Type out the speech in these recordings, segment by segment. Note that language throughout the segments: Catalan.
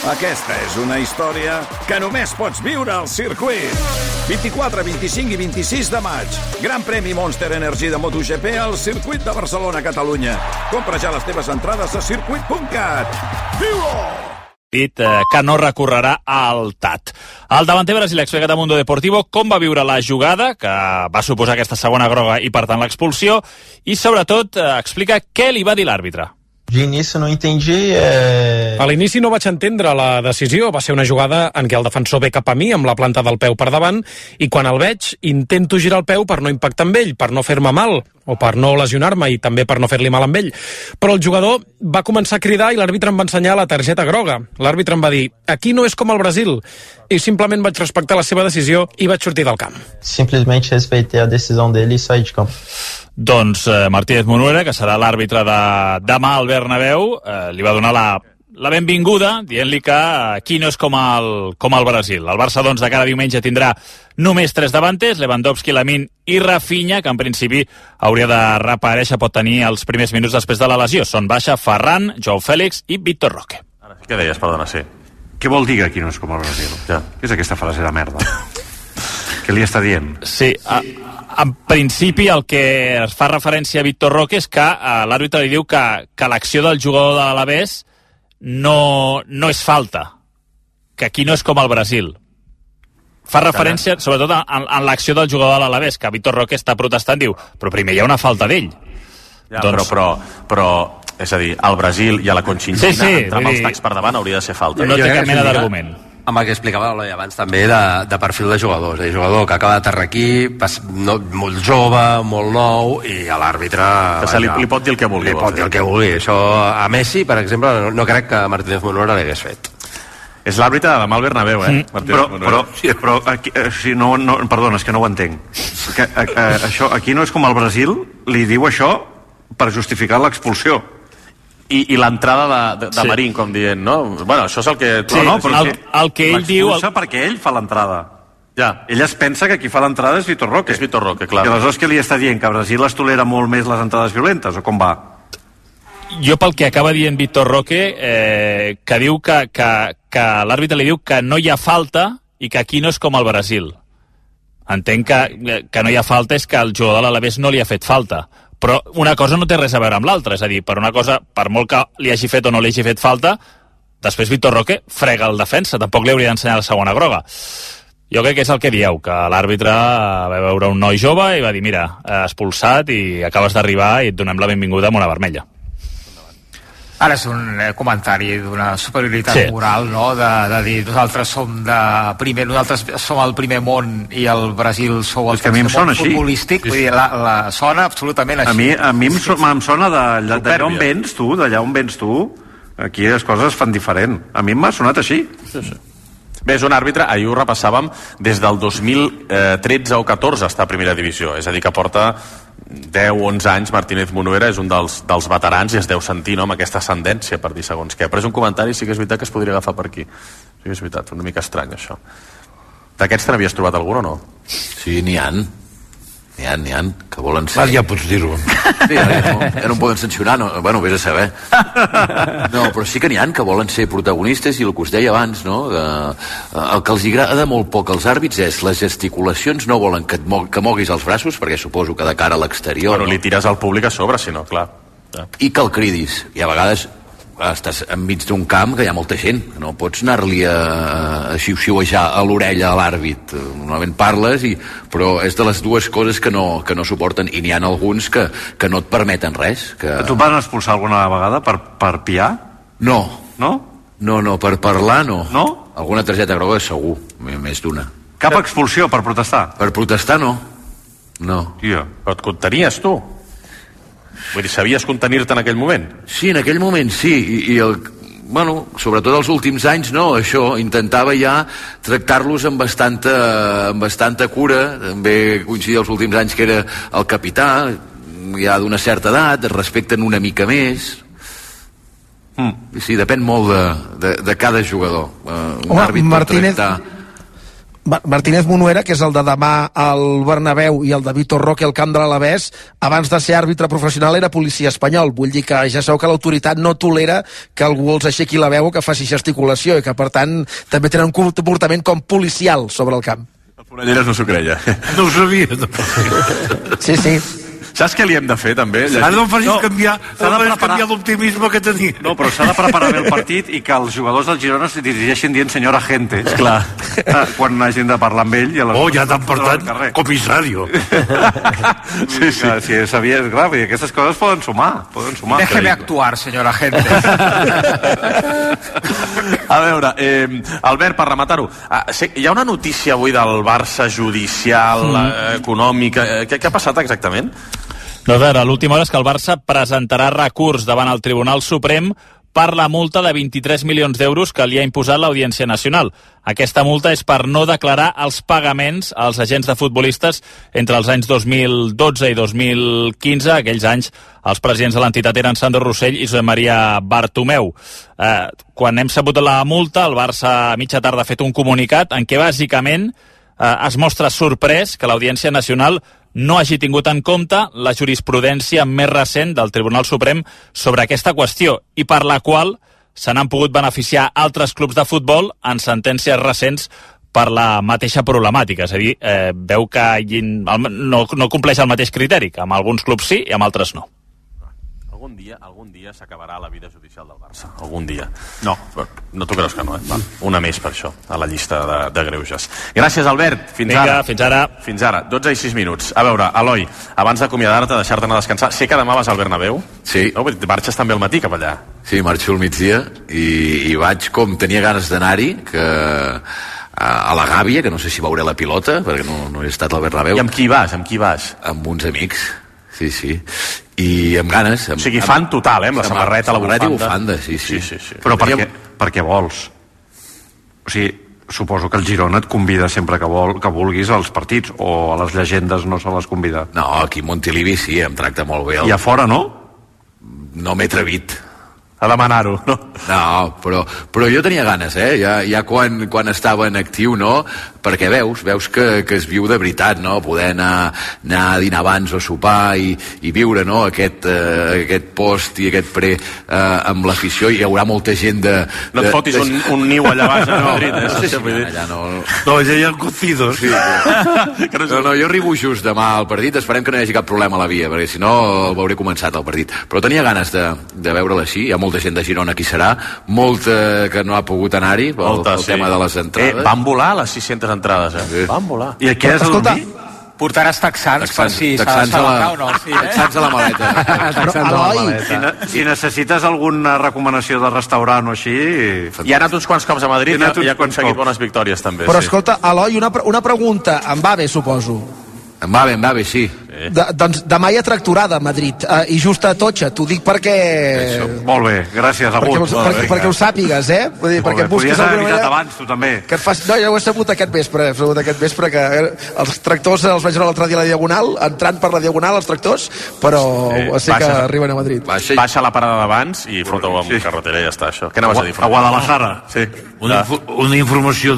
Aquesta és una història que només pots viure al circuit. 24, 25 i 26 de maig. Gran premi Monster Energy de MotoGP al circuit de Barcelona, Catalunya. Compra ja les teves entrades a circuit.cat. Viu-ho! Dit que no recorrerà al TAT. El davanter brasiler explicat a Mundo Deportivo com va viure la jugada, que va suposar aquesta segona groga i, per tant, l'expulsió, i, sobretot, explica què li va dir l'àrbitre. De inici no entendi. A l'inici no vaig entendre la decisió. Va ser una jugada en què el defensor ve cap a mi amb la planta del peu per davant i quan el veig intento girar el peu per no impactar amb ell, per no fer-me mal o per no lesionar-me i també per no fer-li mal amb ell. Però el jugador va començar a cridar i l'àrbitre em va ensenyar la targeta groga. L'àrbitre em va dir, aquí no és com el Brasil. I simplement vaig respectar la seva decisió i vaig sortir del camp. Simplesmente respeitei a decisão dele i saí de camp. Doncs Martínez Munuera, que serà l'àrbitre de demà al Bernabéu, li va donar la benvinguda, dient-li que aquí no és com el Brasil. El Barça, doncs, de cara a diumenge tindrà només 3 davanters, Lewandowski, Lamine i Rafinha, que en principi hauria de reaparèixer, pot tenir els primers minuts després de la lesió. Són baixa Ferran, Joao Félix i Víctor Roque. Què deies, perdona, sí. Què vol dir que aquí no és com el Brasil? Ja. Què és aquesta frase de merda? Què li està dient? Sí, en principi el que es fa referència a Víctor Roque és que l'àrbitre li diu que l'acció del jugador de l'Alavés no és falta, que aquí no és com el Brasil. Fa referència sobretot en l'acció del jugador de l'Alavés, que Víctor Roque està protestant, diu, però primer hi ha una falta d'ell. Ja, doncs... però és a dir, al Brasil i a la Conchinchina entrar amb els tacs per davant hauria de ser falta. No té cap mena d'argument. Amb el que explicava abans també de perfil de jugadors, jugador que acaba d'aterrar aquí, molt jove, molt nou, i a l'àrbitre li pot dir el que vulgui. Li pot dir el que vulgui. Això a Messi, per exemple, no crec que Martínez Munuera l'hagués fet. És l'àrbitre de demà al Bernabéu, però aquí, perdona, és que no ho entenc. Això, aquí no és com el Brasil, li diu això per justificar l'expulsió. I l'entrada de Marín, com dient, no? Bueno, això és el que... Sí, no, però el que ell diu... L'expulsa perquè ell fa l'entrada. Ja. Ell es pensa que qui fa l'entrada és Víctor Roque. És Víctor Roque, clar. I aleshores què li està dient? Que Brasil es tolera molt més les entrades violentes, o com va? Jo pel que acaba dient Víctor Roque, que diu que l'àrbitre li diu que no hi ha falta i que aquí no és com el Brasil. Entenc que no hi ha falta és que el jugador de l'Alavés no li ha fet falta. Però una cosa no té res a veure amb l'altra, és a dir, per una cosa, per molt que li hagi fet o no li hagi fet falta, després Víctor Roque frega el defensa, tampoc li hauria d'ensenyar la segona groga. Jo crec que és el que dieu, que l'àrbitre va veure un noi jove i va dir, mira, expulsat i acabes d'arribar i et donem la benvinguda amb una vermella. Ara és un comentari d'una superioritat moral, no? De dir, nosaltres som el primer món i el Brasil sou el tercer món futbolístic. Vull dir, la sona absolutament així. A mi em sona d'allà on vens tu, aquí les coses fan diferent. A mi m'ha sonat així. Bé, és un àrbitre, ahir ho repassàvem, des del 2013 o 14 està a primera divisió, és a dir, que porta 10 o 11 anys. Martínez Munuera és un dels veterans i es deu sentir, no?, amb aquesta ascendència, per dir segons què. Però és un comentari, sí que és veritat, que es podria agafar per aquí. Sí que és veritat, una mica estrany, això. D'aquests te n'havies trobat algun o no? Sí, n'hi ha, que volen ser... Ja pots dir-ho. Sí, ja no em poden sancionar, no? Bueno, vés a saber. No, però sí que n'hi ha que volen ser protagonistes, i el que us deia abans, no? El que els agrada molt poc als àrbits és les gesticulacions, no volen que moguis els braços, perquè suposo que de cara a l'exterior... Bueno, li tires al públic a sobre, si no, clar. I que el cridis. I a vegades estàs enmig d'un camp que hi ha molta gent, no pots anar-li a xiu-xiuejar a l'orella a l'àrbit. Normalment parles, però és de les dues coses que no suporten, i n'hi ha alguns que no et permeten res. Tu et van expulsar alguna vegada per piar? No. No? No, per parlar no. No? Alguna targeta groga segur, més d'una. Cap expulsió per protestar? Per protestar no. Tia. Però et contenies tu? Vull dir, sabies contenir-te en aquell moment? Sí, en aquell moment sí, bueno, sobretot els últims anys, no, això, intentava ja tractar-los amb bastanta cura. També coincidia els últims anys que era el capità, ja d'una certa edat, es respecten una mica més. Sí, depèn molt de cada jugador. Un àrbit pot tractar... Martínez Munuera, que és el de demà al Bernabéu, i el de Vitor Roque al camp de l'Alavés, abans de ser àrbitre professional era policia espanyol. Vull dir que ja sabeu que l'autoritat no tolera que algú els aixequi la veu o que faci gesticulació, i que per tant també tenen un comportament com policial sobre el camp. El Fonelleres no s'ho creia. No ho sabia. Sí, sí. Saps què li hem de fer, també? Ara no em facis canviar l'optimisme que tenia. No, però s'ha de preparar bé el partit i que els jugadors del Girona es dirigeixin dient senyora gente. Clar. Quan hagin de parlar amb ell. Ja t'han portat comissario. Sí. Si sabia, clar, aquestes coses poden sumar. Déjeme actuar, senyora gente. A veure, Albert, per rematar-ho, hi ha una notícia avui del Barça judicial, econòmica. Què ha passat exactament? No, a veure, l'última hora és que el Barça presentarà recurs davant el Tribunal Suprem per la multa de 23 milions d'euros que li ha imposat l'Audiència Nacional. Aquesta multa és per no declarar els pagaments als agents de futbolistes entre els anys 2012 i 2015. Aquells anys els presidents de l'entitat eren Sandro Rossell i Josep Maria Bartomeu. Quan hem sabut la multa, el Barça a mitja tarda ha fet un comunicat en què bàsicament es mostra sorprès que l'Audiència Nacional no hagi tingut en compte la jurisprudència més recent del Tribunal Suprem sobre aquesta qüestió i per la qual se n'han pogut beneficiar altres clubs de futbol en sentències recents per la mateixa problemàtica. És a dir, veu que no compleix el mateix criteri, que amb alguns clubs sí i amb altres no. Algun dia s'acabarà la vida judicial del Barça. Algun dia. No t'ho creus que no, Una més per això, a la llista de greuges. Gràcies, Albert. Fins ara. Fins ara. 12 i 6 minuts. A veure, Eloi, abans d'acomiadar-te, deixar-te anar a descansar, sé que demà vas al Bernabéu. Sí. No? Marxes també al matí cap allà. Sí, marxo al migdia i vaig com tenia ganes d'anar-hi, que a la Gàbia, que no sé si veuré la pilota, perquè no he estat al Bernabéu. I amb qui vas? Amb uns amics. Sí. I amb ganes. O sigui, fan total, amb la samarreta, la bufanda. Sí. Però per què vols? O sigui, suposo que el Girona et convida sempre que vulguis als partits, o a les llegendes no se les convida. No, aquí a Montilivi sí, em tracta molt bé. I a fora no? No m'he atrevit a demanar-ho, no? No, però jo tenia ganes, ja quan estava en actiu, no? Perquè veus que es viu de veritat, no? Poder anar a dinar abans o sopar i viure, no? Aquest post i aquest pre amb l'afició. Hi haurà molta gent de... No et fotis un niu allà baix a Madrid, No sé si allà no... No, allà hi ha cocidos. Sí. No, jo arribo just demà al partit, esperem que no hi hagi cap problema a la via, perquè si no el veuré començat el partit. Però tenia ganes de veure'l així, hi ha molta gent de Girona qui serà, molta que no ha pogut anar-hi pel tema de les entrades. Van volar les 600 entrades, Van volar. I què és el vi? Portaràs texans per si s'ha de salacar o no. Texans a la maleta. Si necessites alguna recomanació de restaurant o així... Hi ha anat uns quants cops a Madrid i ha aconseguit bones victòries també. Però escolta, Eloi, una pregunta. En va bé, suposo. En va bé, sí. Doncs demà hi ha tractorada a Madrid i just a Totxa, t'ho dic perquè... Molt bé, gràcies, Agut. Perquè ho sàpigues, Vull dir, perquè busquis alguna manera... abans, tu també. No, ja ho he sabut aquest vespre, que els tractors els vaig veure l'altre dia a la Diagonal, entrant per la Diagonal els tractors, però sé que arriben a Madrid. Baixa la parada d'abans i fota-ho amb carretera i ja està, això. Què anaves a dir? A Guadalajara. Sí. Una informació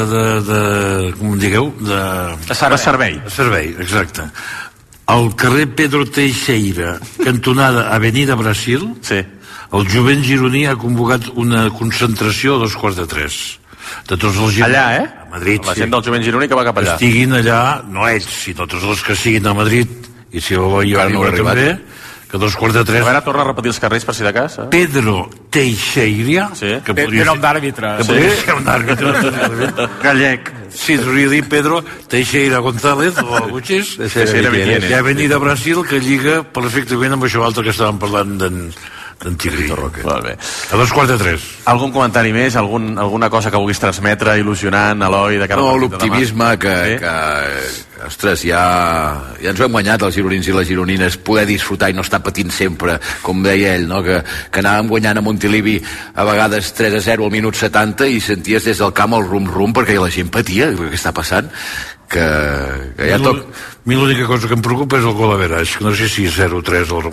de com digueu? De servei. De servei, exacte. Al carrer Pedro Teixeira, cantonada Avenida Brasil, el jovent gironí ha convocat una concentració a 2:45. De tots els gironins... Allà, a Madrid, la gent del jovent gironí que va cap allà. Estiguin allà, no ells, sinó tots els que siguin a Madrid, i si ho jo arriba també, que 2:45... A veure, torna a repetir els carrers per si de cas. Pedro Teixeira, que podria ser... d'àrbitre. Que podria ser un àrbitre. Gallec. Sí, podria dir Pedro Teixeira González o algú així. I Avenida Brasil, que lliga perfectament amb això altre que estàvem parlant d'en Tigri. Molt bé. A 2:45. Algun comentari més? Alguna cosa que vulguis transmetre, il·lusionant, Eloi? No, l'optimisme que ostres, ja ens ho hem guanyat els gironins i les gironines, poder disfrutar i no estar patint sempre, com deia ell, no? que anàvem guanyant a Montilivi a vegades 3-0 al minut 70 i senties des del camp el rum-rum perquè la gent patia, què està passant? Que ja toc... A mi l'única cosa que em preocupa és el gol a veraix, que no sé si 0-3 o...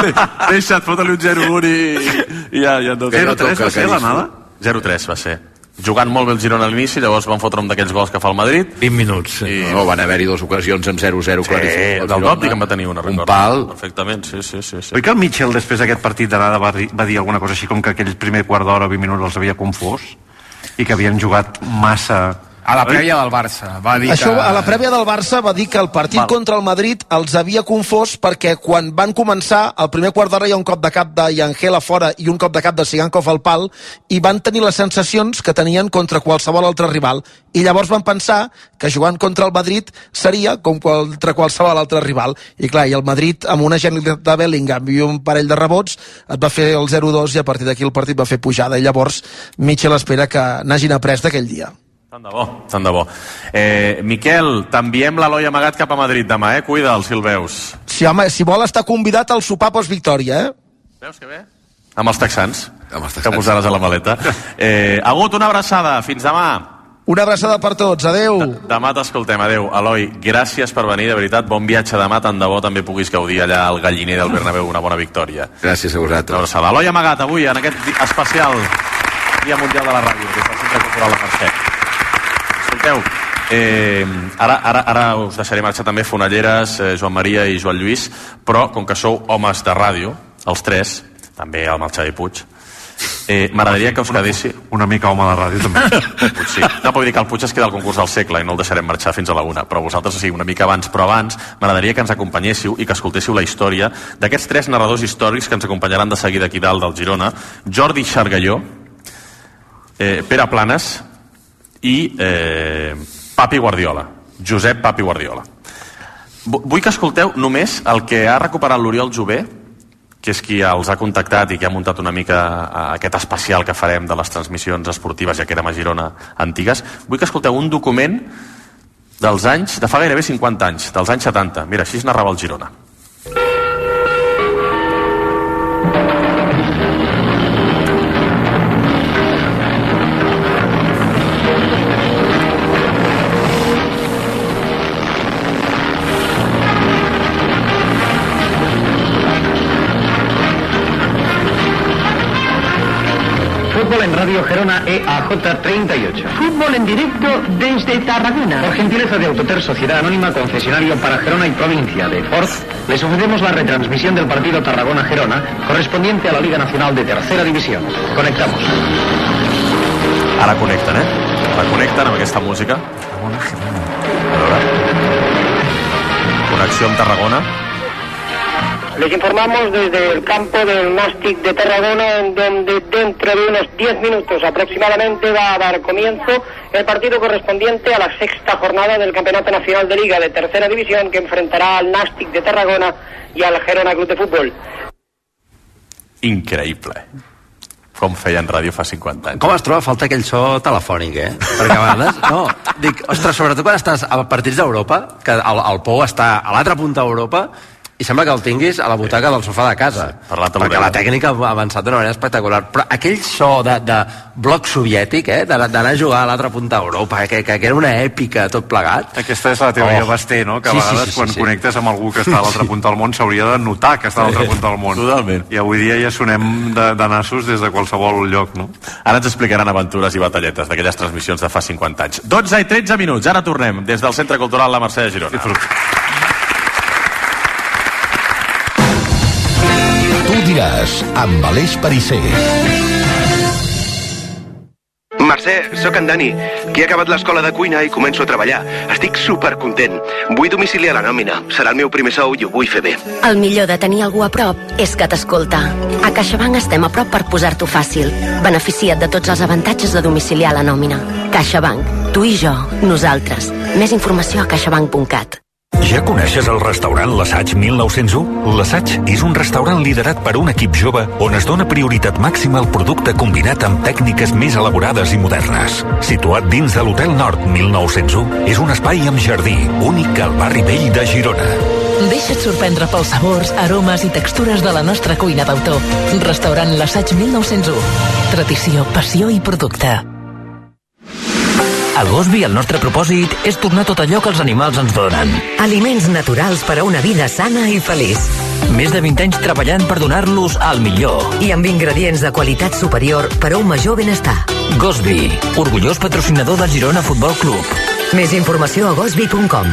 Deixa't, fota-li un 0-1 i ja... 0-3 va ser l'anada? 0-3 va ser. jugant molt bé el Girona a l'inici, llavors van fotre un d'aquells gols que fa el Madrid. 20 minuts. No, van haver-hi 2 ocasions amb 0-0. Sí, del Dòptic en va tenir una. Un pal. Perfectament, sí. Oi que el Mitchell, després d'aquest partit d'anada, va dir alguna cosa així com que aquell primer quart d'hora o 20 minuts els havia confós i que havien jugat massa... A la prèvia del Barça va dir Això, a la prèvia del Barça va dir que el partit contra el Madrid els havia confós perquè quan van començar, el primer quart d'hora hi ha un cop de cap de Yangel a fora i un cop de cap de Sigankov al pal, i van tenir les sensacions que tenien contra qualsevol altre rival. I llavors van pensar que jugant contra el Madrid seria com contra qualsevol altre rival. I clar, i el Madrid, amb una genialitat de Bellingham i un parell de rebots, et va fer el 0-2 i a partir d'aquí el partit va fer pujada. I llavors Mitchell espera que n'hagin après d'aquell dia. Tant de bo. Miquel, t'enviem l'Eloi Amagat cap a Madrid demà, Cuida'l, si el veus. Sí, home, si vol estar convidat al sopar post-victòria, Veus que bé? Amb els texans, que posaràs a la maleta. Agut, una abraçada, fins demà. Una abraçada per tots, adeu. Demà t'escoltem, adeu. Eloi, gràcies per venir, de veritat, bon viatge demà, tant de bo també puguis gaudir allà al galliner del Bernabéu una bona victòria. Gràcies a vosaltres. Una abraçada. Eloi Amagat, avui, en aquest especial Dia Mundial de la Ràdio, des del Centre Cultural de Mercè. Escolteu, ara us deixaré marxar també Fonalleres, Joan Maria i Joan Lluís, però com que sou homes de ràdio, els tres, també el Xavi Puig, m'agradaria que us quedéssiu... Una mica home de ràdio també. Puig, sí. No, vull dir que el Puig es queda al concurs del segle i no el deixarem marxar fins a la 1, però vosaltres sí, una mica abans, però abans m'agradaria que ens acompanyéssiu i que escoltéssiu la història d'aquests 3 narradors històrics que ens acompanyaran de seguida aquí dalt del Girona: Jordi Xargalló, Pere Planes i Papi Guardiola, Josep Papi Guardiola. Vull que escolteu només el que ha recuperat l'Oriol Jové, que és qui els ha contactat i que ha muntat una mica aquest especial que farem de les transmissions esportives, ja que érem a Girona antigues. Vull que escolteu un document dels anys, de fa gairebé 50 anys, dels anys 70. Mira, així es narrava el Girona. Fútbol en Radio Gerona EAJ38. Fútbol en directo desde Tarragona. Por gentileza de Autoter Sociedad Anónima, concesionario para Gerona y provincia de Ford, les ofrecemos la retransmisión del partido Tarragona-Gerona, correspondiente a la Liga Nacional de Tercera División. Conectamos. Ara connecten, Ara connecten amb aquesta música. Tarragona-Gerona. A veure. Connexió amb Tarragona. Les informamos desde el campo del Nàstic de Tarragona, en donde dentro de unos 10 minutos aproximadamente va a dar comienzo el partido correspondiente a la 6ª jornada del Campeonato Nacional de Liga de Tercera División, que enfrentará al Nàstic de Tarragona i al Gerona Club de Futbol. Increïble. Com feien ràdio fa 50 anys. Com es troba a falta aquell so telefònic, Perquè a vegades, no, dic, ostres, sobretot quan estàs a partits d'Europa, que el Pou està a l'altra punta d'Europa, i sembla que el tinguis a la butaca del sofà de casa, perquè la tècnica ha avançat d'una manera espectacular, però aquell so de bloc soviètic, d'anar a jugar a l'altra punta d'Europa, que era una èpica tot plegat. Aquesta és la teoria Basté, no? Que a vegades quan connectes amb algú que està a l'altra punta del món s'hauria de notar que està a l'altra punta del món. Totalment. I avui dia ja sonem de nassos des de qualsevol lloc, no? Ara ens explicaran aventures i batalletes d'aquelles transmissions de fa 50 anys. 12 i 13 minuts, ara tornem des del Centre Cultural La Mercè de Girona. Diràs, amb Aleix Perisser. Mercè, sóc en Dani, que he acabat l'escola de cuina i començo a treballar. Estic supercontent. Vull domiciliar la nòmina. Serà el meu primer sou i ho vull fer bé. El millor de tenir algú a prop és que t'escolta. A CaixaBank estem a prop per posar-t'ho fàcil. Beneficia't de tots els avantatges de domiciliar la nòmina. CaixaBank. Tu i jo. Nosaltres. Més informació a caixabank.cat. Ja coneixes el restaurant L'Assaig 1901? L'Assaig és un restaurant liderat per un equip jove on es dona prioritat màxima al producte combinat amb tècniques més elaborades i modernes. Situat dins de l'Hotel Nord 1901, és un espai amb jardí únic al barri vell de Girona. Deixa't sorprendre pels sabors, aromes i textures de la nostra cuina d'autor. Restaurant L'Assaig 1901. Tradició, passió i producte. A Gosby el nostre propòsit és tornar tot allò que els animals ens donen. Aliments naturals per a una vida sana i feliç. Més de 20 anys treballant per donar-los el millor. I amb ingredients de qualitat superior per a un major benestar. Gosby, orgullós patrocinador del Girona Futbol Club. Més informació a gosby.com.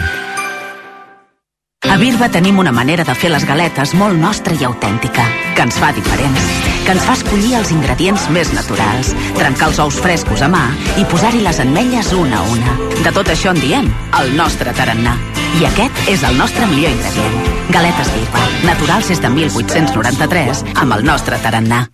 A Birba tenim una manera de fer les galetes molt nostra i autèntica, que ens fa diferents, que ens fa escollir els ingredients més naturals, trencar els ous frescos a mà i posar-hi les ametlles una a una. De tot això en diem el nostre tarannà. I aquest és el nostre millor ingredient. Galetes Birba, naturals des de 1893, amb el nostre tarannà.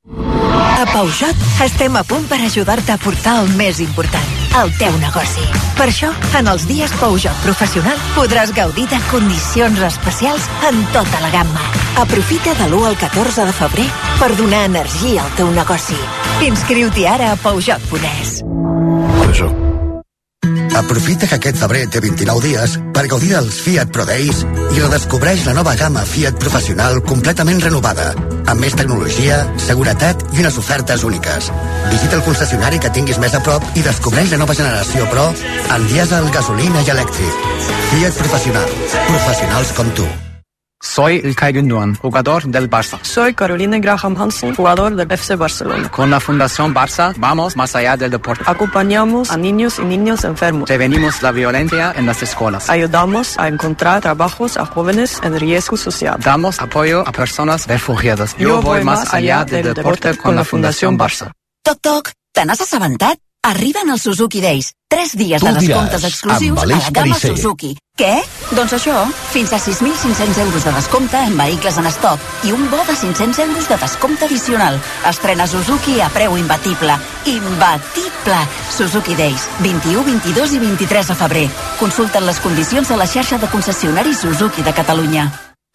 A Peugeot estem a punt per ajudar-te a portar el més important, el teu negoci. Per això, en els dies Peugeot Professional podràs gaudir de condicions especials en tota la gamma. Aprofita de l'1 al 14 de febrer per donar energia al teu negoci. Inscriu-t'hi ara a Peugeot.es. Peugeot. Aprofita que aquest febrer té 29 dies per gaudir dels Fiat Pro Days i redescobreix la nova gamma Fiat Professional completament renovada, amb més tecnologia, seguretat i unes ofertes úniques. Visita el concessionari que tinguis més a prop i descobreix la nova generació Pro en dièsel, gasolina i elèctric. Fiat Professional. Professionals com tu. Soy Ilkay Gündoğan, jugador del Barça. Soy Carolina Graham Hansen, jugador del FC Barcelona. Con la Fundación Barça vamos más allá del deporte. Acompañamos a niños y niñas enfermos. Prevenimos la violencia en las escuelas. Ayudamos a encontrar trabajos a jóvenes en riesgo social. Damos apoyo a personas refugiadas. Yo voy más allá del deporte con la Fundación Barça. Toc, toc, te n'has assabentat? Arriben els Suzuki Days. 3 dies de descomptes exclusius a la gamma Suzuki. Què? Doncs això, fins a 6.500 euros de descompte en vehicles en estoc i un bo de 500 euros de descompte addicional. Estrena Suzuki a preu imbatible. Imbatible! Suzuki Days, 21, 22 i 23 de febrer. Consulten les condicions a la xarxa de concessionaris Suzuki de Catalunya.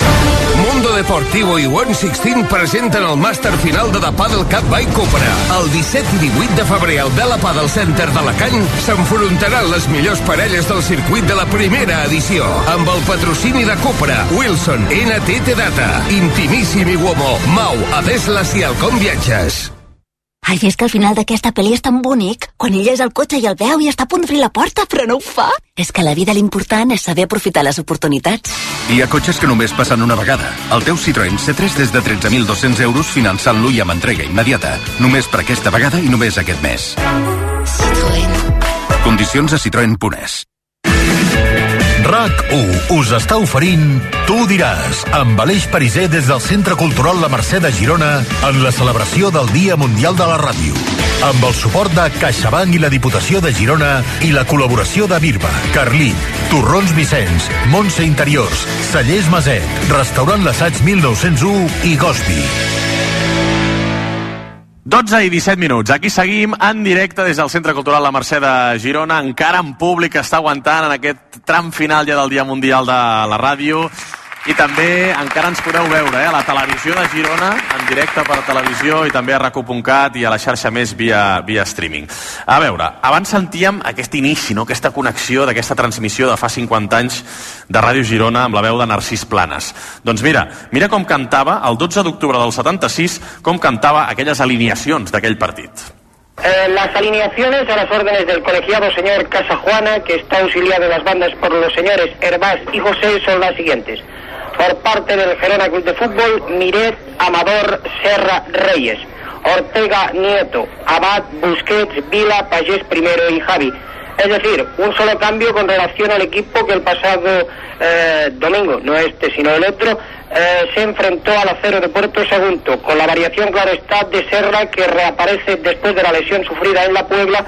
Mundo Deportivo i One Sixteen presenten el màster final de The Padel Cup by Cupra. El 17 i 18 de febrer al Vela Padel Center d'Alacant s'enfrontaran les millors parelles del circuit de la primera edició, amb el patrocini de Cupra, Wilson, NTT Data, Intimíssim i Uomo, Mau, Adeslas i Alcom Viatges. Ai, és que al final d'aquesta pel·li és tan bonic. Quan ella és al cotxe i el veu i està a punt d'obrir la porta, però no ho fa. És que a la vida l'important és saber aprofitar les oportunitats. Hi ha cotxes que només passen una vegada. El teu Citroën C3 des de 13.200 euros finançant-lo i amb entrega immediata. Només per aquesta vegada i només aquest mes. Citroën. Condicions a citroen.es. RAC1 us està oferint Tu diràs, amb Aleix Pariser des del Centre Cultural La Mercè de Girona en la celebració del Dia Mundial de la Ràdio. Amb el suport de CaixaBank i la Diputació de Girona i la col·laboració de Birba, Carlit, Torrons Vicenç, Montse Interiors, Cellers Maset, Restaurant L'Assaig 1901 i Gosby. 12 i 17 minuts. Aquí seguim en directe des del Centre Cultural La Mercè de Girona, encara en públic, està aguantant en aquest tram final ja del Dia Mundial de la Ràdio. I també encara ens podeu veure a la televisió de Girona, en directe per televisió i també a RAC1.cat i a la xarxa més via streaming. A veure, abans sentíem aquest inici, no? Aquesta connexió d'aquesta transmissió de fa 50 anys de Ràdio Girona amb la veu de Narcís Planes. Doncs mira com cantava el 12 d'octubre del 76, com cantava aquelles alineacions d'aquell partit. Las alineaciones a las órdenes del colegiado señor Casajuana, que está auxiliado en las bandas por los señores Hervás y José, son las siguientes. Por parte del Gerona Club de Fútbol, Miret, Amador, Serra, Reyes. Ortega, Nieto, Abad, Busquets, Vila, Pagés primero y Javi. Es decir, un solo cambio con relación al equipo que el pasado domingo, no este sino el otro, se enfrentó al Acero de Puerto Sagunto, con la variación, claro está, de Serra, que reaparece después de la lesión sufrida en la Puebla.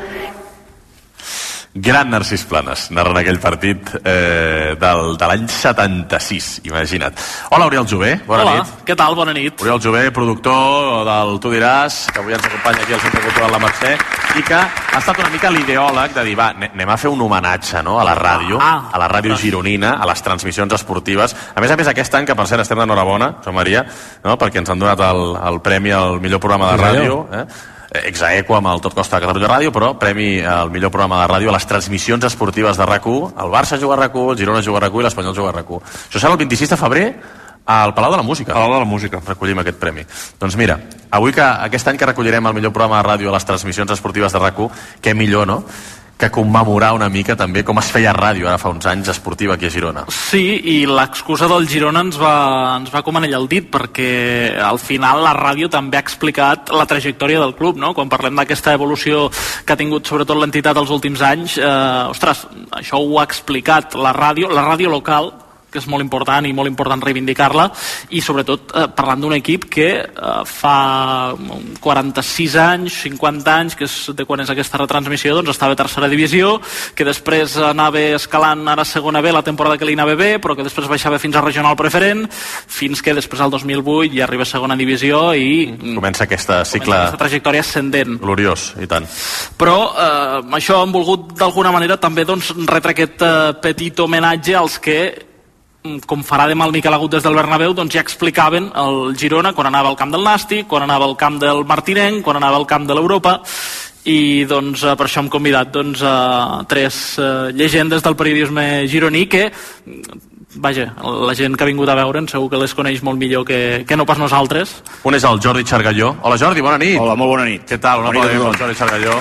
Gran Narcís Planes, narrant aquell partit de l'any 76, imagina't. Hola, Oriol Jové, bona nit. Hola, què tal? Bona nit. Oriol Jové, productor del Tu diràs, que avui ens acompanya aquí al Centre Cultural La Mercè, i que ha estat una mica l'ideòleg de dir, va, anem a fer un homenatge, no?, a la ràdio, a la ràdio gironina, a les transmissions esportives. A més, aquest any, que per cert estem d'enhorabona, Joan Maria, no?, perquè ens han donat el premi al millor programa de ràdio, exaequo amb el Tot Costa de Catalunya Ràdio, però premi al millor programa de ràdio a les transmissions esportives de RAC1. El Barça juga a RAC1, el Girona juga a RAC1 i l'Espanyol juga a RAC1. Això serà el 26 de febrer al Palau de la Música. Palau de la Música. Recollim aquest premi. Doncs mira, aquest any que recollirem el millor programa de ràdio a les transmissions esportives de RAC1, què millor, no?, que commemorar una mica també com es feia ràdio ara fa uns anys esportiva aquí a Girona. Sí, i l'excusa del Girona ens va com anell al dit, perquè al final la ràdio també ha explicat la trajectòria del club, no? Quan parlem d'aquesta evolució que ha tingut sobretot l'entitat els últims anys, ostres, això ho ha explicat la ràdio local, que és molt important i molt important reivindicar-la, i sobretot parlant d'un equip que fa 46 anys, 50 anys, que és de quan és aquesta retransmissió, doncs estava a tercera divisió, que després anava escalant ara a segona B la temporada que li anava bé, però que després baixava fins a regional preferent, fins que després al 2008 ja arriba a segona divisió i comença aquesta trajectòria ascendent. Gloriós, i tant. Però això hem volgut d'alguna manera també doncs retre aquest petit homenatge als que, com farà demà el Miquel Agut des del Bernabéu, doncs ja explicaven el Girona quan anava al camp del Nàstic, quan anava al camp del Martinenc, quan anava al camp de l'Europa, i doncs per això hem convidat doncs tres llegendes del periodisme gironí que, vaja, la gent que ha vingut a veure'n segur que les coneix molt millor que no pas nosaltres. Un és el Jordi Xargalló. Hola Jordi, bona nit. Hola, molt bona nit. Què tal? Un aplaudiment al Jordi Xargalló.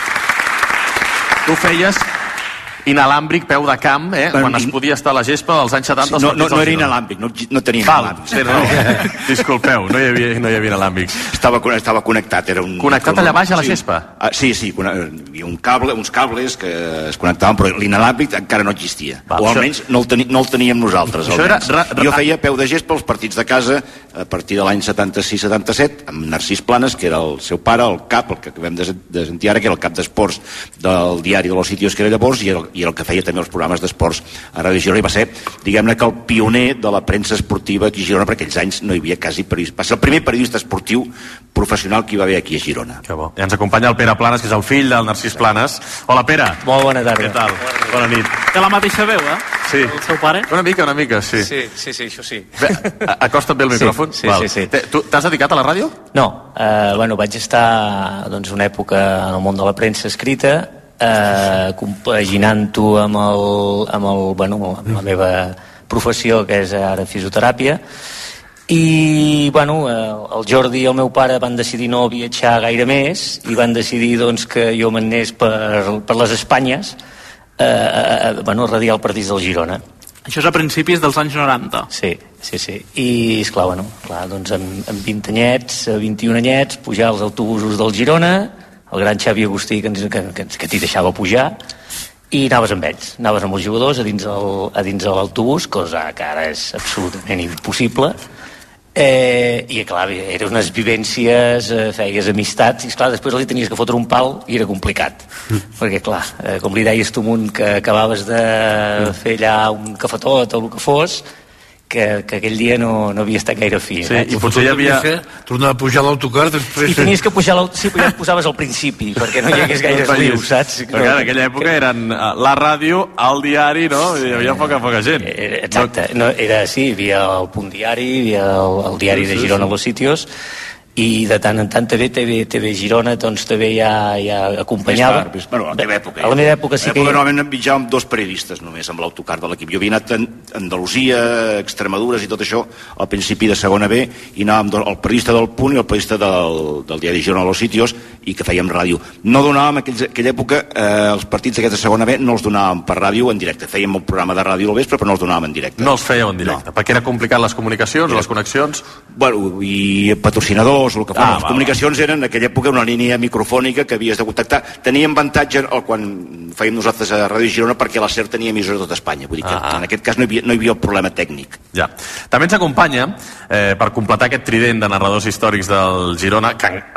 Tu feies inalàmbric, peu de camp, quan es podia estar a la gespa dels anys 70. No era inalàmbric, no tenia inalàmbrics. Disculpeu, no hi havia inalàmbrics. Estava connectat. Connectat allà baix a la gespa? Sí, hi havia uns cables que es connectaven, però l'inalàmbric encara no existia. O almenys no el teníem nosaltres. Jo feia peu de gespa als partits de casa a partir de l'any 76-77, amb Narcís Planes, que era el seu pare, el cap, el que acabem de sentir ara, que era el cap d'esports del diari de Los Sitios, que era llavors, i el que feia també els programes d'esports a Ràdio Girona, i va ser, diguem-ne, que el pioner de la premsa esportiva aquí a Girona, per aquells anys no hi havia quasi periodista. Va ser el primer periodista esportiu professional que hi va haver aquí a Girona. Que bo. I ens acompanya el Pere Planes, que és el fill del Narcís Planes. Hola, Pere. Molt bona tarda. Què tal? Bona nit. Té la mateixa veu, Sí. El seu pare? Una mica, sí. Sí, això sí. Bé, acosta't bé el micròfon. Sí. Tu t'has dedicat a la ràdio? No, vaig estar una època en el món de la premsa escrita, compaginant-ho amb la meva professió, que és ara fisioteràpia, i el Jordi i el meu pare van decidir no viatjar gaire més i van decidir que jo m'anés per les Espanyes a radiar el partits del Girona. Això és a principis dels anys 90. Sí. I, esclar, amb 20 anyets, 21 anyets, pujar als autobusos del Girona, el gran Xavi Agustí que t'hi deixava pujar, i anaves amb ells, anaves amb els jugadors a dins de l'autobús, cosa que ara és absolutament impossible, i clar, eren unes vivències, feies amistats, i esclar, després li tenies que fotre un pal i era complicat, perquè clar, com li deies tu amunt que acabaves de fer allà un cafetot o el que fos, que aquell dia no havia estat gaire fi. I potser hi havia... Tornar a pujar l'autocar després... I tenies que pujar sí, però ja et posaves al principi, perquè no hi hagués gaire riu, saps? Perquè en aquella època eren la ràdio, el diari, no? Hi havia poca gent. Exacte, hi havia el Punt Diari, hi havia el diari de Girona, Los Sitios, i de tant en tant TV Girona també ja acompanyava. A la teva època. A la meva època sí que... Normalment em vitjàvem 2 periodistes només amb l'autocar de l'equip. Jo havia anat a Andalusia, Extremadures i tot això al principi de segona B, i anàvem el periodista del Punt i el periodista del diari Girona, Los Sitios, i que fèiem ràdio. No donàvem en aquella època els partits d'aquesta segona B, no els donàvem per ràdio en directe. Fèiem un programa de ràdio al vespre, però no els donàvem en directe. No els fèieu en directe, perquè era complicat les comunicacions, les connexions? I patrocinadors, les comunicacions eren en aquella època una línia microfònica que havies de contactar. Teníem avantatge quan fèiem nosaltres a Ràdio Girona perquè la SER tenia emissora a tot Espanya, vull dir que en aquest cas no hi havia el problema tècnic. Ja. També ens acompanya, per completar aquest trident de narradors històrics del Girona,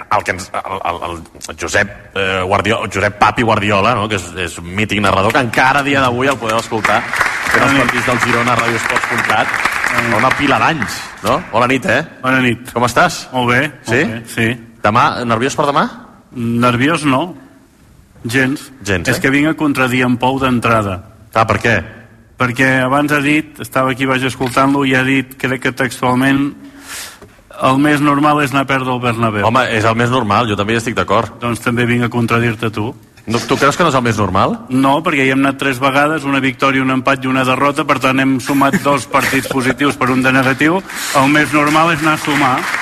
el Josep Papi Guardiola, no? Que és un mític narrador que encara a dia d'avui el podeu escoltar fent els partits del Girona a radioesports.cat. Una pila d'anys, no? Bona nit, Bona nit. Com estàs? Molt bé. Sí? Sí. Demà, nerviós per demà? Nerviós no. Gens. És que vinc a contradir en Pou d'entrada. Per què? Perquè abans ha dit, estava aquí, vaig escoltant-lo, i ha dit, crec que textualment, el més normal és anar a perdre el Bernabéu. Home, és el més normal, jo també hi estic d'acord. Doncs també vinc a contradir-te tu. Tu creus que no és el més normal? No, perquè hi hem anat 3 vegades, una victòria, un empat i una derrota, per tant hem sumat 2 partits positius per un de negatiu. El més normal és anar a sumar.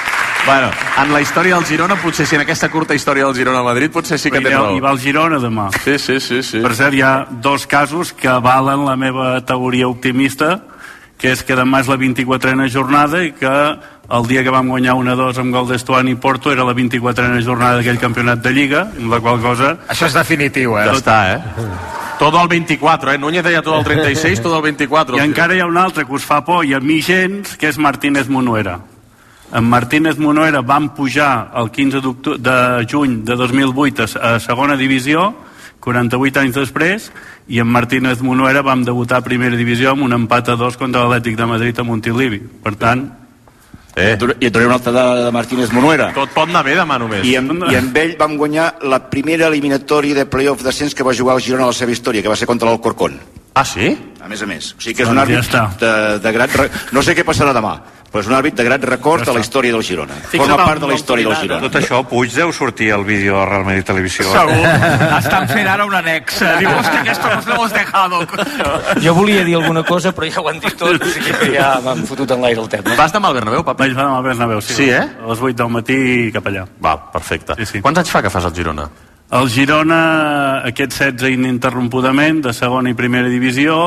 Bueno, en la història del Girona, potser si en aquesta curta història del Girona-Madrid, potser sí que té raó. I va el Girona demà. Sí. Per cert, hi ha 2 casos que avalen la meva teoria optimista, que és que demà és la 24a jornada i que el dia que vam guanyar 1-2 amb gol d'Estuani i Porto era la 24a jornada d'aquell campionat de Lliga, amb la qual cosa... Això és definitiu, Ja està, Todo al 24, Núñez deia todo al 36, todo al 24. I encara hi ha un altre que us fa por, i a mi gens, que és Martínez Munuera. En Martínez Munuera vam pujar el 15 de juny de 2008 a segona divisió, 48 anys després, i en Martínez Munuera vam debutar a primera divisió amb un empat a 2 contra l'Atlètic de Madrid a Montilivi. Per tant... I et donaré una altra dada de Martínez Munuera. Tot pot anar bé demà només. I amb ell vam guanyar la primera eliminatòria de play-off d'ascens que va jugar el Girona a la seva història, que va ser contra l'Alcorcón. Ah, sí? A més. O sigui que és un àrbit de gran... No sé què passarà demà, però és un àrbit de gran record a la història del Girona. Forma part de la història del Girona. Tot això, Puig deu sortir al vídeo de Real Madrid Televisió. Segur. Estan fent ara un annex. Diu, hòstia, que esto nos lo hemos dejado. Jo volia dir alguna cosa, però ja ho han dit tot, així que ja m'han fotut en l'aire el tema. Vas demà al Bernabéu, Papi? Vaig demà al Bernabéu, sí. Sí, A les 8 del matí cap allà. Va, perfecte. Sí. Quants anys fa que fas el Girona? El Girona, aquest 16 ininterrompudament, de segona i primera divisió,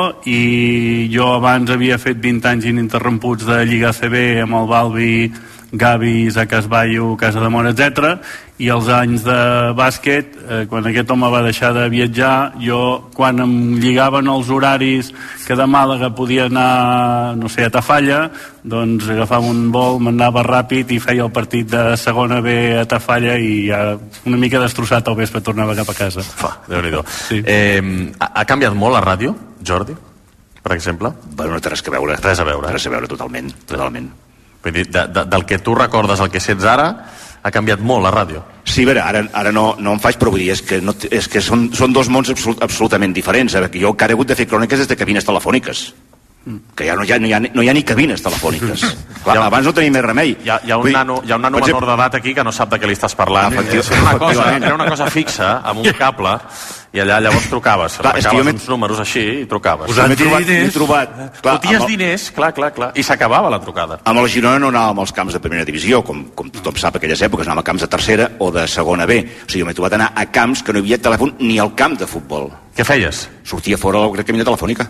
i jo abans havia fet 20 anys ininterromputs de Lliga ACB amb el Balbi, Gavi, Isaac Asbayo, Casa de Mora, etc. I els anys de bàsquet, quan aquest home va deixar de viatjar, jo, quan em lligaven els horaris que de Màlaga podia anar, no sé, a Tafalla, doncs agafava un vol, m'anava ràpid i feia el partit de segona B a Tafalla i ja una mica destrossat al vespre tornava cap a casa. Déu-n'hi-do. Sí. Ha canviat molt la ràdio, Jordi, per exemple? Bueno, no té res a veure. Res a veure. Res a veure, totalment. Vull dir, del que tu recordes al que sents ara, ha canviat molt la ràdio. Sí, a veure, ara no em faig, però vull dir, és que són 2 mons absolutament diferents. Jo encara he hagut de fer cròniques des de cabines telefòniques, que ja no hi ha ni cabines telefòniques. Clar, abans no tenia més remei. Hi ha un nano menor d'edat aquí que no sap de què li estàs parlant. Era una cosa fixa, amb un cable, i allà llavors trucaves. Marcaves uns números així i trucaves. M'he trobat... Foties diners, clar, i s'acabava la trucada. Amb el Girona no anàvem als camps de primera divisió, com tothom sap, aquelles èpoques anàvem a camps de tercera o de segona B. O sigui, m'he trobat anar a camps que no hi havia telèfon ni al camp de futbol. Què feies? Sortia fora de la cabina telefònica.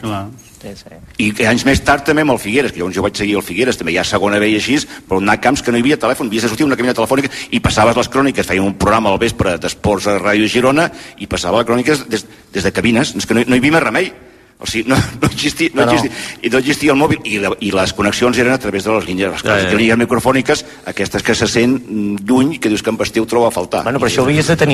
I anys més tard també amb el Figueres, que llavors jo vaig seguir el Figueres, també hi ha segona B i així, però anar a camps que no hi havia telèfon, havies de sortir una cabina telefònica i passaves les cròniques, feien un programa al vespre d'esports a Ràdio Girona i passava les cròniques des de cabines, és que no hi havia més remei. O sigui, no existia el mòbil i les connexions eren a través de les línies microfòniques, aquestes que se sent lluny, que dius que en Bastiu troba a faltar. Bueno, però això havies de tenir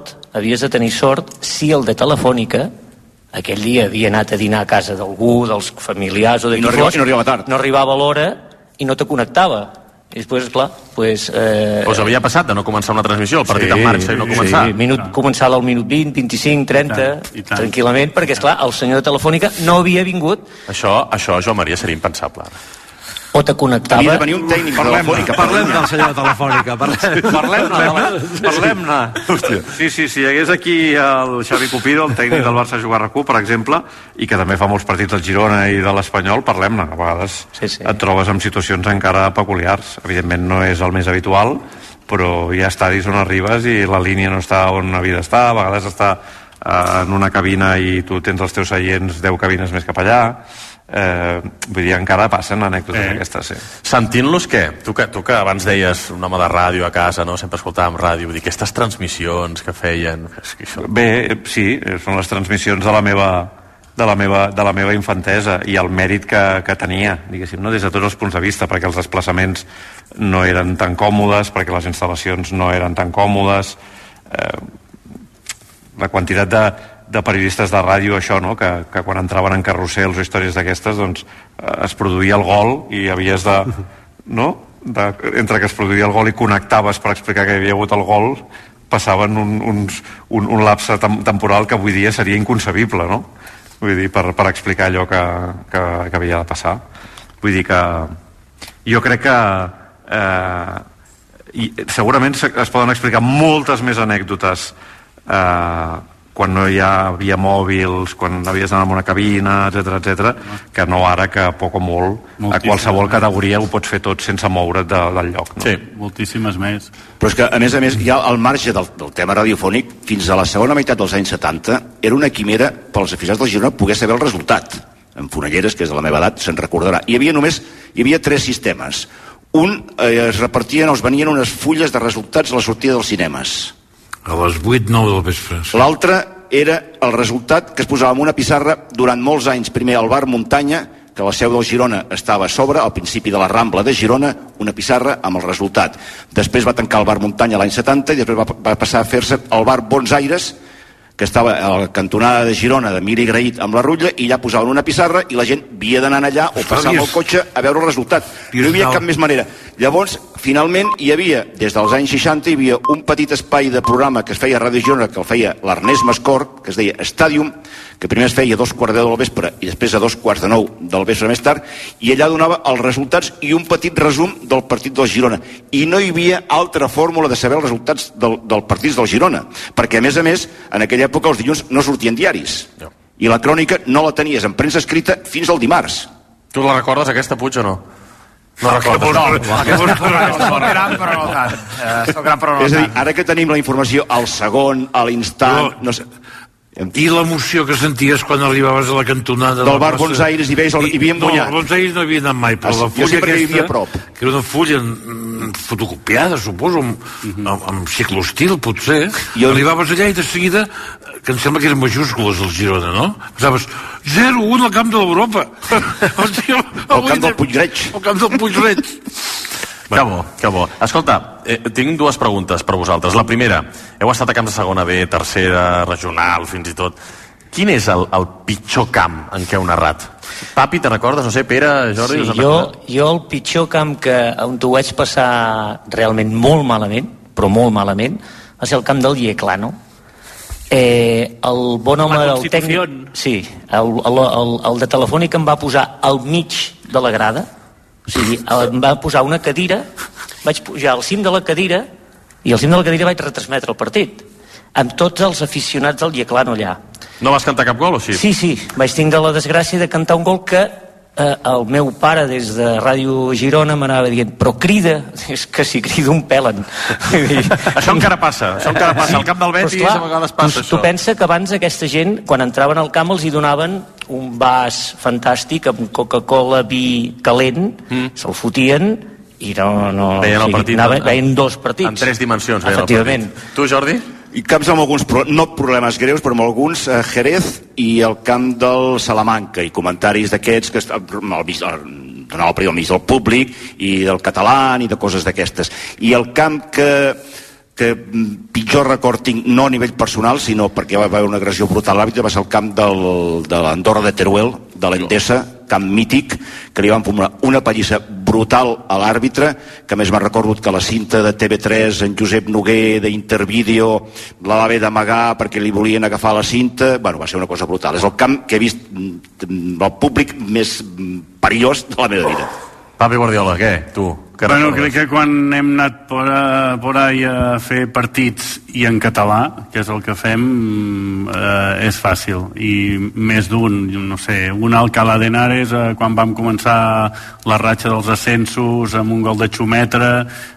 sort si el de Telefònica aquell dia havia anat a dinar a casa d'algú, dels familiars o de qui fos, no arribava a l'hora i no te connectava. I després, clar, us havia passat de no començar una transmissió, el partit en marxa i no començar? Sí, començar al minut 20, 25, 30, tranquil·lament, perquè, esclar, el senyor de Telefònica no havia vingut. Això, Joan Maria, seria impensable. O te connectava... Havia de venir un tècnic de Telefònica. Parlem del senyor de Telefònica. Parlem-ne. Sí, si hi hagués aquí el Xavi Cupido, el tècnic del Barça jugar RAC1, per exemple, i que també fa molts partits del Girona i de l'Espanyol, parlem-ne. A vegades et trobes en situacions encara peculiars. Evidentment no és el més habitual, però hi ha estadis on arribes i la línia no està on havia d'estar, a vegades està en una cabina i tu tens els teus seients 10 cabines més cap allà. Vull dir, encara passen anècdotes aquestes. Sentint-los, què? Tu que abans deies un home de ràdio a casa, no? Sempre escoltàvem ràdio, vull dir, aquestes transmissions que feien... Bé, sí, són les transmissions de la meva infantesa i el mèrit que tenia, diguéssim, no? Des de tots els punts de vista, perquè els desplaçaments no eren tan còmodes, perquè les instal·lacions no eren tan còmodes, la quantitat de periodistes de ràdio, això, no? Que quan entraven en carrusels o històries d'aquestes, doncs es produïa el gol i havies de... no? Entre que es produïa el gol i connectaves per explicar que hi havia hagut el gol, passaven un lapse temporal que avui dia seria inconcebible, no? Vull dir, per explicar allò que havia de passar. Vull dir que jo crec que segurament es poden explicar moltes més anècdotes quan no hi havia mòbils, quan havies d'anar a una cabina, etc, que no ara, que poc o molt a qualsevol categoria ho pots fer tot sense moure't del lloc, no? Sí, moltíssimes més. Però és que, a més, ja al marge del tema radiofònic, fins a la segona meitat dels anys 70, era una quimera pels aficionats del Girona poder saber el resultat. En Fonelleres, que és de la meva edat, se'n recordarà. Hi havia 3 sistemes. Un, es venien unes fulles de resultats a la sortida dels cinemes. A les 8-9 del vespre. L'altre era el resultat que es posava en una pissarra durant molts anys, primer al bar Muntanya, que la seu del Girona estava a sobre, al principi de la Rambla de Girona, una pissarra amb el resultat. Després va tancar el bar Muntanya l'any 70 i després va passar a fer-se el bar Bons Aires, que estava a la cantonada de Girona, de Miri Graït amb la Rutlla, i allà posaven una pissarra i la gent havia d'anar allà o passar amb el cotxe a veure el resultat. No hi havia cap més manera. Llavors, finalment, hi havia, des dels anys 60, hi havia un petit espai de programa que es feia a Ràdio Girona, que el feia l'Ernest Mascort, que es deia Stadium, que primer es feia a 2:15 del vespre i després a 8:45 del vespre més tard, i allà donava els resultats i un petit resum del partit del Girona. I no hi havia altra fórmula de saber els resultats del partit del Girona, perquè, a més, en aquella època els dilluns no sortien diaris. I la crònica no la tenies en premsa escrita fins al dimarts. Tu la recordes, aquesta, Puig, o no? No recordes. És a dir, ara que tenim la informació al segon, a l'instant, no sé... I l'emoció que senties quan arribaves a la cantonada del bar Bons Aires i veies i havíem guanyat. No, Bons Aires no havia anat mai, però la fulla aquesta, que era una fulla fotocopiada, suposo, amb ciclostil, potser, i arribaves allà i de seguida, que em sembla que eren majúscules el Girona, no? Pensaves, 0-1 al camp de l'Europa. Al camp del Puigreig. Al camp del Puigreig. Que bo. Escolta, tinc 2 preguntes per vosaltres. La primera, heu estat a camps de segona B, tercera, regional, fins i tot. Quin és el pitjor camp en què heu narrat? Papi, te recordes? No sé, Pere, Jordi... Sí, jo el pitjor camp on ho vaig passar realment molt malament, però molt malament, va ser el camp del Yeclano. El bon home del tècnic... Sí, el de Telefònica em va posar al mig de la grada. O sigui, em va posar una cadira, vaig pujar al cim de la cadira i al cim de la cadira vaig retransmetre el partit amb tots els aficionats del Yeclano allà. No vas cantar cap gol o sí? Sí, vaig tindre la desgràcia de cantar un gol que el meu pare des de Ràdio Girona m'anava dient, però crida, és que si crida un pelen. Això encara passa, al camp del Betis a vegades passa això. Tu pensa que abans aquesta gent, quan entraven al camp, els hi donaven un vas fantàstic amb Coca-Cola, vi calent, se'l fotien i veien el partit, veien 2 partits. En 3 dimensions. Efectivament. Tu, Jordi? I camps amb alguns, no problemes greus, però amb alguns, Jerez i el camp del Salamanca, i comentaris d'aquests que donava el perill al mig del públic i del català i de coses d'aquestes. I el camp que pitjor record tinc, no a nivell personal, sinó perquè va haver una agressió brutal a l'àrbitre, va ser el camp de l'Andorra de Teruel, de l'Endesa, camp mític, que li van posar una pallissa brutal a l'àrbitre, que més m'ha recordut que la cinta de TV3, en Josep Noguer, d'Intervídeo, la va haver d'amagar perquè li volien agafar la cinta. Bueno, va ser una cosa brutal. És el camp que he vist el públic més perillós de la meva vida. Papi Guardiola, què? Tu? Bueno, crec que quan hem anat por ahí a fer partits i en català, que és el que fem, és fàcil. I més d'un, no sé, un Alcalá de Henares, quan vam començar la ratxa dels ascensos amb un gol de Xumetra,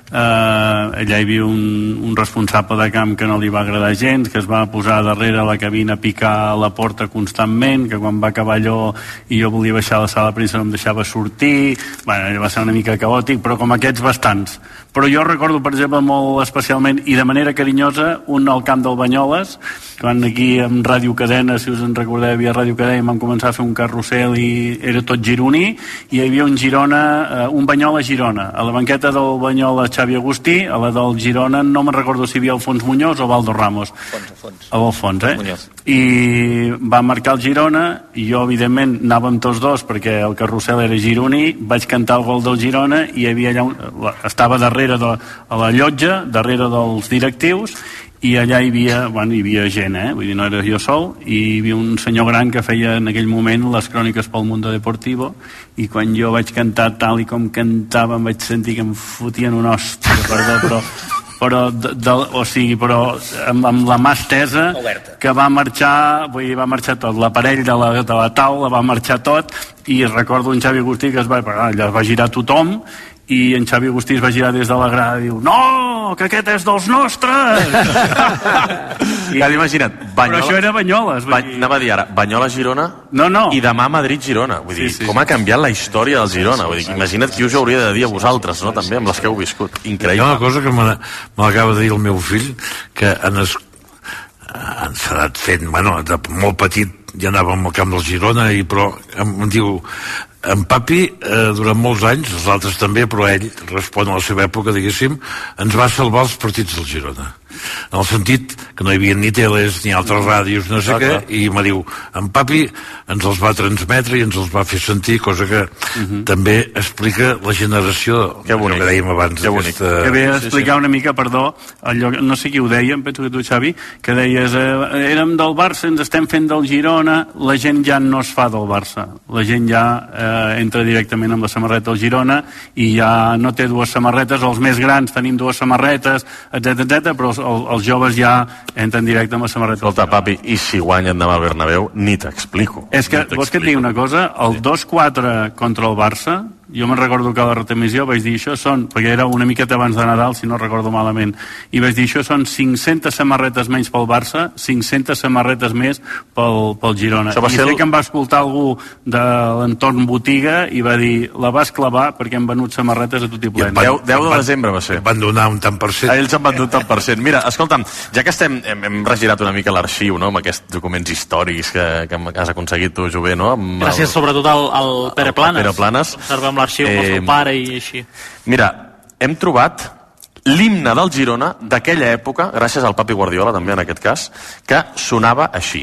allà hi havia un responsable de camp que no li va agradar gens, que es va posar darrere la cabina a picar a la porta constantment, que quan va acabar allò i jo volia baixar a la sala de premsa no em deixava sortir. Bueno, va ser una mica caòtic, però com aquests bastants. Però jo recordo, per exemple, molt especialment i de manera carinyosa, un al camp del Banyoles, quan aquí amb Ràdio Cadena, si us en recordeu, hi havia Ràdio Cadena i vam començar a fer un carrusel i era tot gironí, i hi havia un Girona, un Banyoles-Girona. A la banqueta del Banyoles Xavi Agustí, a la del Girona no me'n recordo si hi havia Alfons Muñoz o Baldo Ramos. Alfons, Muñoz. I va marcar el Girona i jo evidentment anàvem tots dos perquè el carrusel era gironí, vaig cantar el gol del Girona i hi havia allà estava darrere a la llotja, darrere dels directius, i allà hi havia gent, vull dir, no era jo sol, i hi havia un senyor gran que feia en aquell moment les cròniques pel Mundo Deportivo, i quan jo vaig cantar tal i com cantava em vaig sentir que em fotien una hòstia, perdó, però amb la mà estesa, que va marxar tot, l'aparell de la taula va marxar tot, i recordo un Xavi Agustí que allà va girar tothom, i en Xavi Agustí es va girar des de la grada i diu: no, que aquest és dels nostres. Ja imagina't, però això era Banyoles, anava a dir ara, Banyoles-Girona i demà Madrid-Girona, vull dir, com ha canviat la història del Girona, vull dir, imagina't qui us hauria de dir a vosaltres, no? També amb les que heu viscut, increïble. Hi ha una cosa que me l'acaba de dir el meu fill, que en edat fent, de molt petit ja anàvem al camp del Girona, però em diu: en papi, durant molts anys, els altres també, però ell respon a la seva època, diguéssim, ens va salvar els partits del Girona. En el sentit que no hi havia ni teles ni altres ràdios, no sé què, i me diu: en papi ens els va transmetre i ens els va fer sentir, cosa que també explica la generació que dèiem abans. Que ve a explicar una mica, perdó, allò, no sé qui ho deia, em penso que tu, Xavi, que deies: érem del Barça, ens estem fent del Girona. La gent ja no es fa del Barça, la gent ja entra directament amb la samarreta del Girona i ja no té dues samarretes. Els més grans tenim dues samarretes, etc, però els joves ja entren directe amb la samarreta. Escolta, papi, i si guanyen demà al Bernabéu, ni t'explico. És que, vols que et digui una cosa? El 2-4 contra el Barça, jo me'n recordo que a la retransmissió vaig dir: això són, perquè era una miqueta abans de Nadal, si no recordo malament, i vaig dir: això són 500 samarretes menys pel Barça, 500 samarretes més pel Girona. I sé que em va escoltar algú de l'entorn botiga i va dir: la vas clavar perquè hem venut samarretes a tot i plena. 10 de desembre va ser. Van donar un tant per cent. Ells han venut un tant per cent. Mira, escolta'm, ja que hem regirat una mica l'arxiu, no?, amb aquests documents històrics que has aconseguit tu, Jové, no? Gràcies sobretot al Pere Planes. Observem l'arxiu amb el seu pare i així. Mira, hem trobat l'himne del Girona d'aquella època, gràcies al Papi Guardiola també en aquest cas, que sonava així.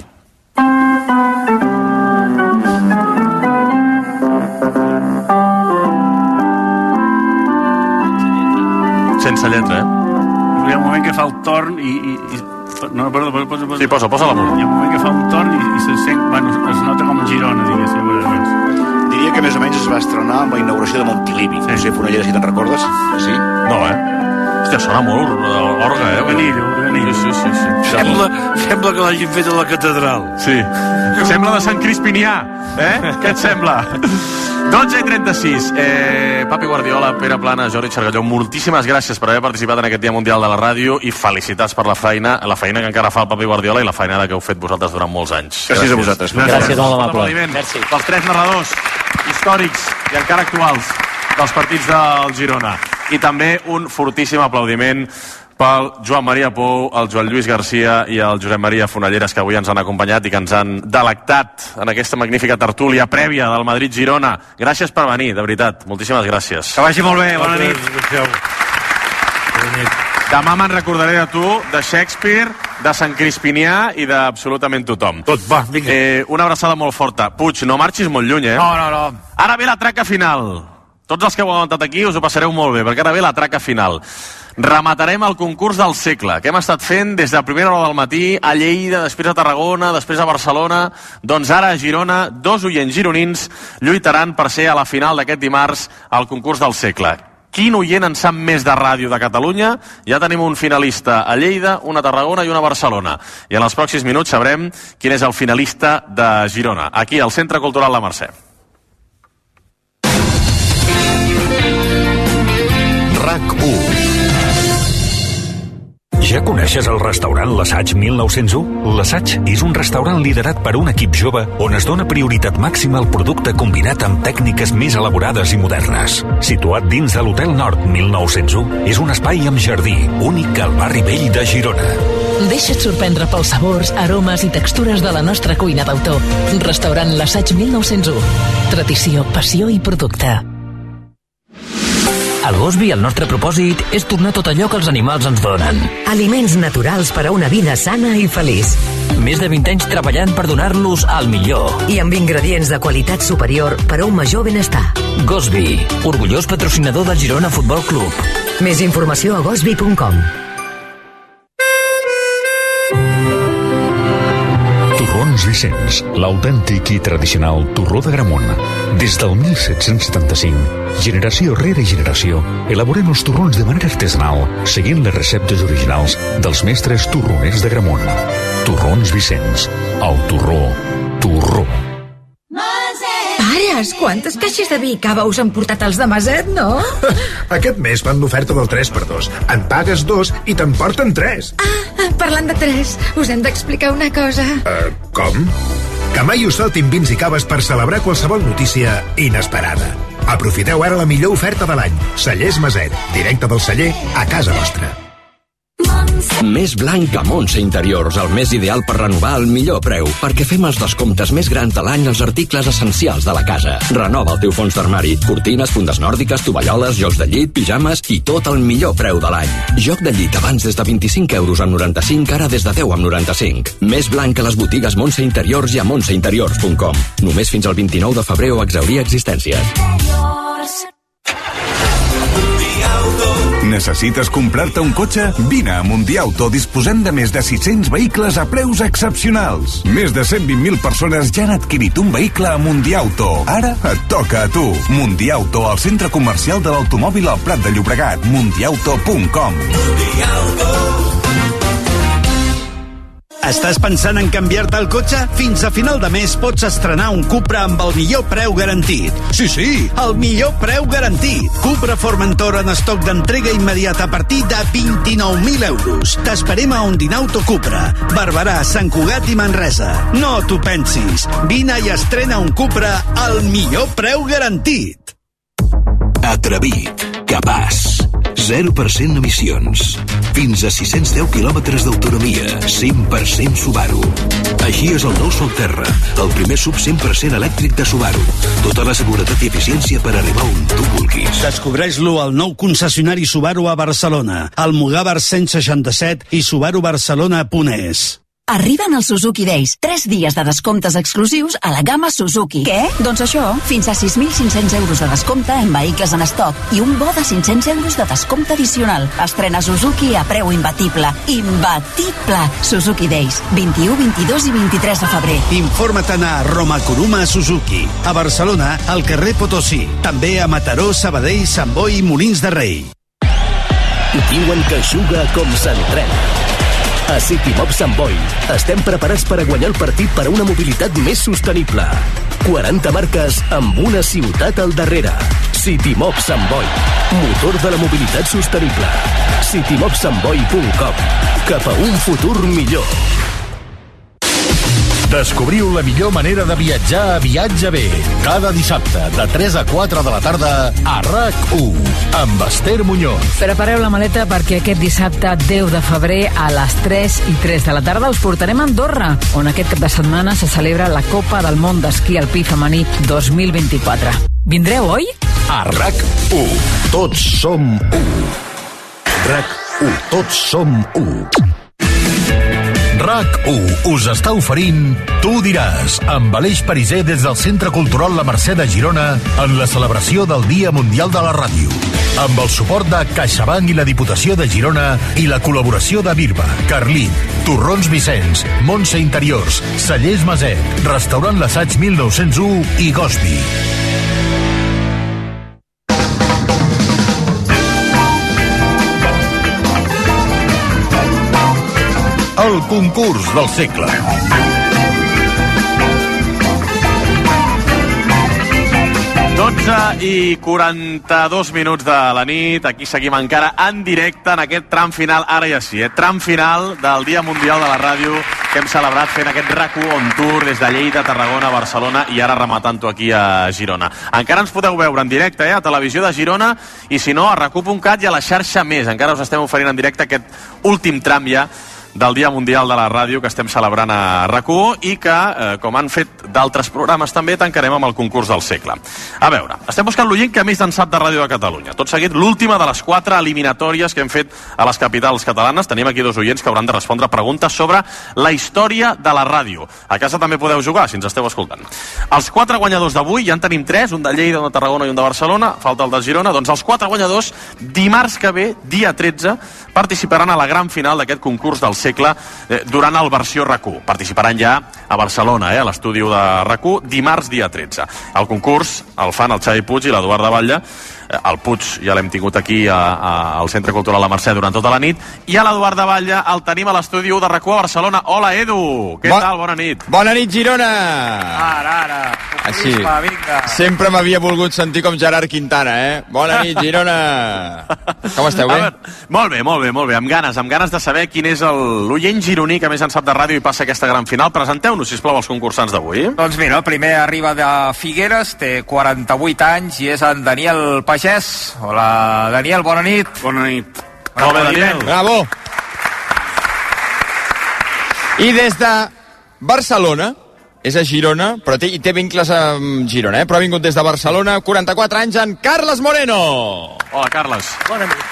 Sense lletra, Hi ha un moment que fa el torn i... No, perdó, posa. Sí, posa l'amor. Hi ha un moment que fa un torn i se sent... es nota com Girona, diguéssim. Diria que més o menys es va estrenar amb la inauguració de Montilivi. No sé, Fonellera, si te'n recordes? Sí? No, Hòstia, sona molt l'orga, Organillo. Sí. Sembla que l'hagin fet a la catedral. Sí. Sembla de Sant Crispinià, Què et sembla? 12:36. Papi Guardiola, Pere Plana, Jordi Xargalló, moltíssimes gràcies per haver participat en aquest Dia Mundial de la Ràdio i felicitats per la feina que encara fa el Papi Guardiola i la feinada que heu fet vosaltres durant molts anys. Gràcies a vosaltres. Gràcies, molt amable. Pels 3 narradors històrics i encara actuals dels partits del Girona. I també un fortíssim aplaudiment pel Joan Maria Pou, el Joan Lluís Garcia i el Josep Maria Fonelleres, que avui ens han acompanyat i que ens han delectat en aquesta magnífica tertúlia prèvia del Madrid-Girona. Gràcies per venir, de veritat. Moltíssimes gràcies. Que vagi molt bé, bona nit. Demà me'n recordaré de tu, de Shakespeare, de Sant Crispinià i d'absolutament tothom. Tot va, vinga. Una abraçada molt forta. Puig, no marxis molt lluny, No. Ara ve la traca final. Tots els que heu aguantat aquí us ho passareu molt bé, perquè ara ve la traca final. Rematarem el concurs del segle, que hem estat fent des de primera hora del matí a Lleida, després a Tarragona, després a Barcelona. Doncs ara a Girona, 2 oients gironins lluitaran per ser a la final d'aquest dimarts al concurs del segle. Quin oient en sap més de ràdio de Catalunya? Ja tenim un finalista a Lleida, una a Tarragona i una a Barcelona. I en els pròxims minuts sabrem quin és el finalista de Girona, aquí al Centre Cultural La Mercè. RAC1. Ja coneixes el restaurant L'Assaig 1901? L'Assaig és un restaurant liderat per un equip jove on es dona prioritat màxima al producte combinat amb tècniques més elaborades i modernes. Situat dins de l'Hotel Nord 1901, és un espai amb jardí, únic al barri vell de Girona. Deixa't sorprendre pels sabors, aromes i textures de la nostra cuina d'autor. Restaurant L'Assaig 1901. Tradició, passió i producte. Al Gosby el nostre propòsit és tornar tot allò que els animals ens donen. Aliments naturals per a una vida sana i feliç. Més de 20 anys treballant per donar-los al millor. I amb ingredients de qualitat superior per a un major benestar. Gosby, orgullós patrocinador del Girona Futbol Club. Més informació a gosby.com. Torrons Vicenç, l'autèntic i tradicional torró d'Agramunt. Des del 1775, generació rere generació, elaborem els torrons de manera artesanal, seguint les receptes originals dels mestres torroners d'Agramunt. Torrons Vicenç, el torró. Pares, quantes caixes de vi i cava us han portat els de Maset, no? Aquest mes fan l'oferta del 3x2. En pagues 2 i te'n porten 3. Parlant de 3, us hem d'explicar una cosa. Com? Que mai us faltin vins i caves per celebrar qualsevol notícia inesperada. Aprofiteu ara la millor oferta de l'any. Cellers Maset, directe del celler a casa vostra. Més blanc a Montse Interiors, el més ideal per renovar al millor preu, perquè fem els descomptes més grans de l'any als articles essencials de la casa. Renova el teu fons d'armari, cortines, fundes nòrdiques, tovalloles, jocs de llit, pijames i tot el millor preu de l'any. Joc de llit abans des de 25 euros amb 95, ara des de 10 amb 95. Més blanc a les botigues Montse Interiors i a montseinteriors.com. Només fins al 29 de febrer o exhaurir existències. Necessites comprar-te un cotxe? Vine a Mundiauto, disposem de més de 600 vehicles a preus excepcionals. Més de 120.000 persones ja han adquirit un vehicle a Mundiauto. Ara et toca a tu. Mundiauto, al centre comercial de l'automòbil al Prat de Llobregat. Mundiauto.com. Estàs pensant en canviar-te el cotxe? Fins a final de mes pots estrenar un Cupra amb el millor preu garantit. Sí, el millor preu garantit. Cupra Formentor en estoc d'entrega immediata a partir de 29.000 euros. T'esperem a Ondinauto Cupra, Barberà, Sant Cugat i Manresa. No t'ho pensis. Vine i estrena un Cupra al millor preu garantit. Atrevit, capaç, 0% emissions, fins a 610 quilòmetres d'autonomia, 100% Subaru. Així és el nou Solterra, el primer sub 100% elèctric de Subaru. Tota la seguretat i eficiència per arribar on tu vulguis. Descobreix-lo al nou concessionari Subaru a Barcelona, al Mugabar 167 i subarubarcelona.es. Arriben els Suzuki Days, 3 dies de descomptes exclusius a la gamma Suzuki. Què? Doncs això, fins a 6.500 euros de descompte en vehicles en estoc i un bo de 500 euros de descompte addicional. Estrena Suzuki a preu imbatible. Imbatible! Suzuki Days, 21, 22 i 23 de febrer. Informa't a Roma Kuruma Suzuki, a Barcelona, al carrer Potosí. També a Mataró, Sabadell, Sant Boi i Molins de Rei. Diuen que juga com s'entrena. A CityMob Sant Boi estem preparats per a guanyar el partit per a una mobilitat més sostenible. 40 marques amb una ciutat al darrere. CityMob Sant Boi, motor de la mobilitat sostenible. CityMobSantBoi.com. Cap a un futur millor. Descobriu la millor manera de viatjar a Viatge B. Cada dissabte, de 3 a 4 de la tarda, a RAC1, amb Esther Muñoz. Prepareu la maleta perquè aquest dissabte, 10 de febrer, a les 3 i 3 de la tarda, us portarem a Andorra, on aquest cap de setmana se celebra la Copa del Món d'Esquí Alpí Femení 2024. Vindreu, oi? A RAC1, tots som 1. RAC1, tots som 1. RAC1 us està oferint Tu diràs, amb Aleix Pariser des del Centre Cultural La Mercè de Girona en la celebració del Dia Mundial de la Ràdio. Amb el suport de CaixaBank i la Diputació de Girona i la col·laboració de Birba, Carlit, Torrons Vicenç, Montse Interiors, Cellers Maset, Restaurant L'Assaig 1901 i Gosby. El concurs del segle. 12:42 minuts de la nit. Aquí seguim encara en directe en aquest tram final, ara ja sí, tram final del Dia Mundial de la Ràdio que hem celebrat fent aquest RAC1 on tour des de Lleida, Tarragona, Barcelona i ara rematant-ho aquí a Girona. Encara ens podeu veure en directe a Televisió de Girona i si no a RAC1.cat i a la xarxa Més. Encara us estem oferint en directe aquest últim tram ja del Dia Mundial de la Ràdio que estem celebrant a RAC1 i que, com han fet d'altres programes també, tancarem amb el concurs del segle. A veure, estem buscant l'oient que més en sap de Ràdio de Catalunya. Tot seguit, l'última de les 4 eliminatòries que hem fet a les capitals catalanes. Tenim aquí 2 oients que hauran de respondre preguntes sobre la història de la ràdio. A casa també podeu jugar, si ens esteu escoltant. Els 4 guanyadors d'avui, ja en tenim 3, un de Lleida, un de Tarragona i un de Barcelona, falta el de Girona. Doncs els 4 guanyadors, dimarts que ve, dia 13, participaran a la gran final d'aquest concurs del segle durant el versió RAC1. Participaran ja a Barcelona, a l'estudi de RAC1, dimarts dia 13. El concurs el fan el Xavi Puig i l'Eduard de Batlle. El Puig ja l'hem tingut aquí al Centre Cultural La Mercè durant tota la nit, i a l'Eduard de Batlle el tenim a l'estudi de RAC1 a Barcelona. Hola, Edu! Què tal? Bona nit. Bona nit, Girona! Ara. Així. Sempre m'havia volgut sentir com Gerard Quintana, Bona nit, Girona! Com esteu, bé? Molt bé. Amb ganes de saber quin és l'oient gironí que més en sap de ràdio i passa aquesta gran final. Presenteu-nos, sisplau, els concursants d'avui. Doncs mira, el primer arriba de Figueres, té 48 anys i és en Daniel Pagès. Hola, Daniel, bona nit. Bona nit. Molt bé, Daniel. Bravo. I des de Barcelona, és a Girona, però té vincles amb Girona, però ha vingut des de Barcelona, 44 anys, en Carles Moreno. Hola, Carles. Bona nit.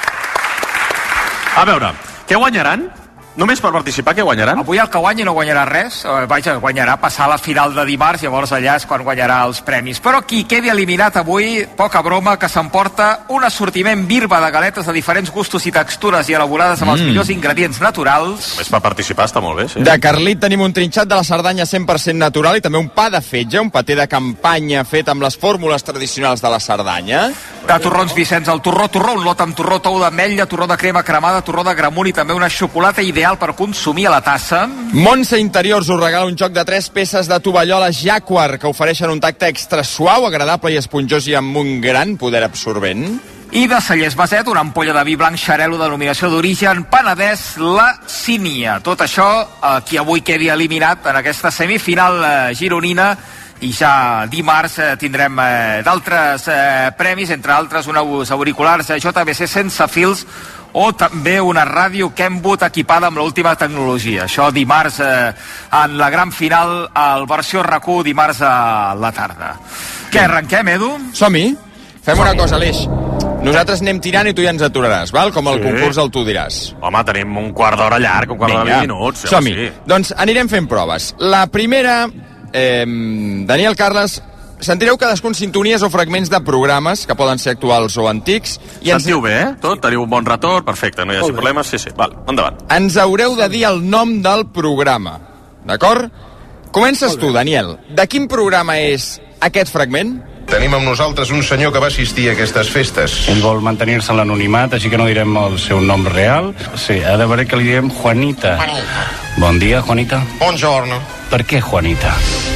A veure, què guanyaran? Només per participar, què guanyaran? Avui el que guanyi no guanyarà res. Guanyarà passar la final de dimarts, llavors allà és quan guanyarà els premis. Però qui quedi eliminat avui, poca broma, que s'emporta un assortiment birba de galetes de diferents gustos i textures i elaborades amb els millors ingredients naturals. Només per participar està molt bé, sí. De Carlit tenim un trinxat de la Cerdanya 100% natural i també un pa de fetge, un paté de campanya fet amb les fórmules tradicionals de la Cerdanya. De torrons Vicenç, el torró, un lot amb torró tou d'ametlla, torró de crema cremada, torró de gramunt i també una xocolata ideal per consumir a la tassa. Montse Interiors us regala un joc de 3 peces de tovalloles Jaguar que ofereixen un tacte extra suau, agradable i esponjós i amb un gran poder absorbent. I de Cellers Baset, una ampolla de vi blanc Xarel·lo, denominació d'origen Penedès, la Sínia. Tot això, qui avui quedi eliminat en aquesta semifinal gironina, i ja dimarts tindrem d'altres premis, entre altres uns auriculars JBC sense fils o també una ràdio Kenwood equipada amb l'última tecnologia. Això dimarts en la gran final al versió RAC1, dimarts a la tarda. Què, arrenquem, Edu? Som-hi. Fem una cosa, Aleix. Nosaltres anem tirant i tu ja ens aturaràs, val? Com el concurs del Tu diràs. Home, tenim un quart d'hora llarg, un quart d'hora 20 minuts. Som-hi. Doncs anirem fent proves. La primera... Daniel, Carles, sentireu cadascun sintonies o fragments de programes que poden ser actuals o antics i sentiu bé, tot? Teniu un bon retorn? Perfecte, no hi hagi problemes? Sí, val, endavant. Ens haureu de dir el nom del programa, d'acord? Comences tu, Daniel. De quin programa és aquest fragment? Tenim amb nosaltres un senyor que va assistir a aquestes festes. Ell vol mantenir-se en l'anonimat, així que no direm el seu nom real. Sí, ha de veure que li diem Juanita. Bon dia, Juanita. Buongiorno. Per què Juanita?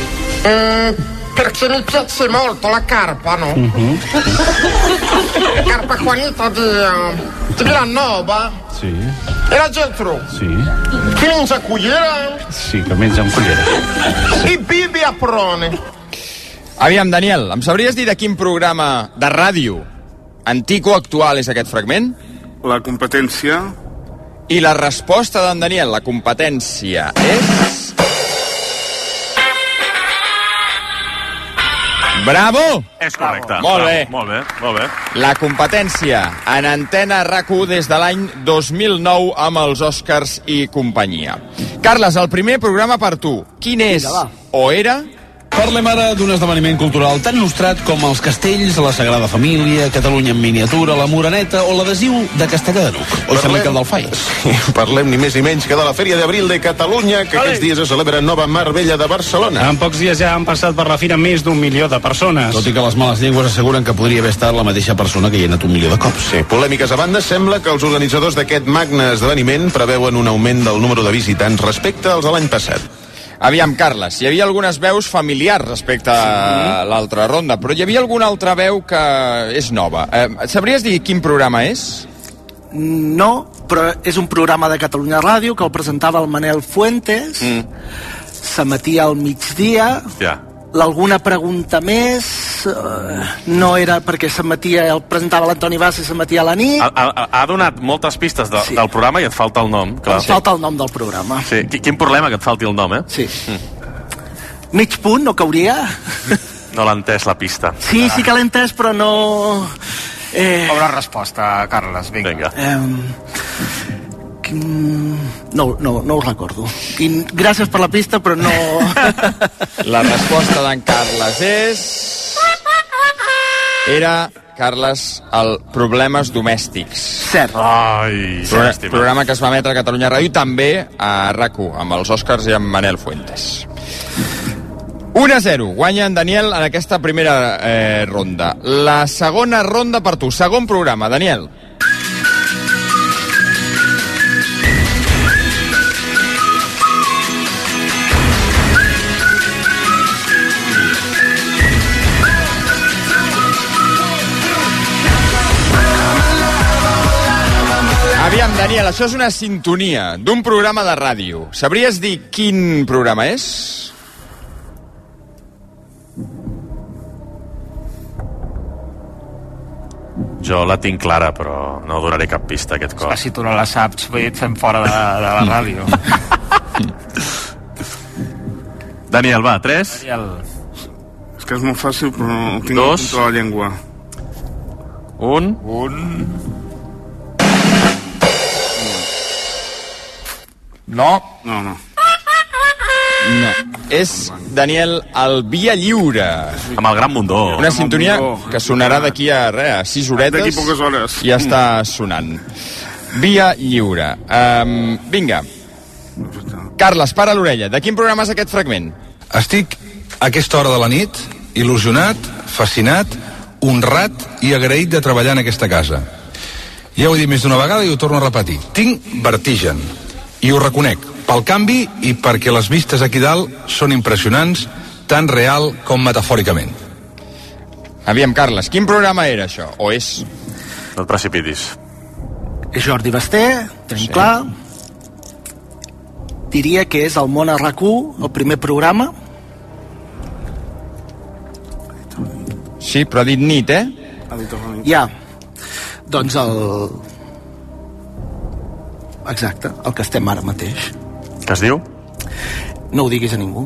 Perché mi piace molto la carpa, no? La carpa Juanita di Villanova. Sí. E la Geltru. Sí. Che menja cullera. Sí, que menja amb cullera. I Bibi Aprone. Aviam, Daniel, em sabries dir de quin programa de ràdio antic o actual és aquest fragment? La competència. I la resposta d'en Daniel, la competència, és... Bravo! És correcte. Molt bé. Molt bé. La competència en Antena RAC1 des de l'any 2009 amb els Oscars i companyia. Carles, el primer programa per tu. Quin és o era... Parlem ara d'un esdeveniment cultural tan nostrat com els castells, la Sagrada Família, Catalunya en miniatura, la Moreneta o l'adhesiu de Castellà de Nuc. O sembla que el del FAI. Sí, parlem ni més ni menys que de la Fèria d'Abril de Catalunya, que aquests dies es celebra a Nova Marbella de Barcelona. En pocs dies ja han passat per la fira més d'1 milió de persones. Tot i que les males llengües asseguren que podria haver estat la mateixa persona que hi ha anat 1 milió de cops. Sí, polèmiques a banda, sembla que els organitzadors d'aquest magne esdeveniment preveuen un augment del número de visitants respecte als de l'any passat. Aviam, Carles, hi havia algunes veus familiars respecte a l'altra ronda, però hi havia alguna altra veu que és nova. Sabries dir quin programa és? No, però és un programa de Catalunya Ràdio que el presentava el Manel Fuentes, s'emetia al migdia, l'alguna pregunta més no era perquè s'emetia, el presentava l'Antoni Bassa i s'emetia a la nit. Ha donat moltes pistes del programa i et falta el nom. Clar. Em falta el nom del programa. Sí. Quin problema que et falti el nom, Sí. Mig punt, no cauria? No l'ha entès la pista. Sí que l'he entès, però no... Una resposta, Carles, vinga. No ho recordo. Gràcies per la pista, però no... La resposta d'en Carles és... era, Carles, el Problemes Domèstics. Cert. Ai, programa que es va emetre a Catalunya Ràdio, també a RAC1, amb els Oscars i amb Manel Fuentes. 1-0, guanya en Daniel en aquesta primera ronda. La segona ronda per tu, segon programa, Daniel. Aviam, Daniel, això és una sintonia d'un programa de ràdio. Sabries dir quin programa és? Jo la tinc clara, però no donaré cap pista aquest cop. Si tu no la saps, et fem fora de la ràdio. Daniel, va, 3. Daniel. És que és molt fàcil, però no tinc contra la llengua. 1. No. No. No. És, Daniel, el Via Lliure. Amb el Gran Mundó. Una sintonia que sonarà d'aquí a 6 horetes. D'aquí poques hores. I ja està sonant. Via Lliure. Vinga. Carles, para l'orella. De quin programa és aquest fragment? Estic a aquesta hora de la nit il·lusionat, fascinat, honrat i agraït de treballar en aquesta casa. Ja ho he dit més d'una vegada i ho torno a repetir. Tinc vertigen. I ho reconec, pel canvi i perquè les vistes aquí dalt són impressionants, tant real com metafòricament. Aviam, Carles, quin programa era això? O és? No et precipitis. És Jordi Basté, tenim clar. Diria que és el Món a RAC1, el primer programa. Sí, però ha dit nit, Ja. Doncs exacte, el que estem ara mateix. Què es diu? No ho diguis a ningú.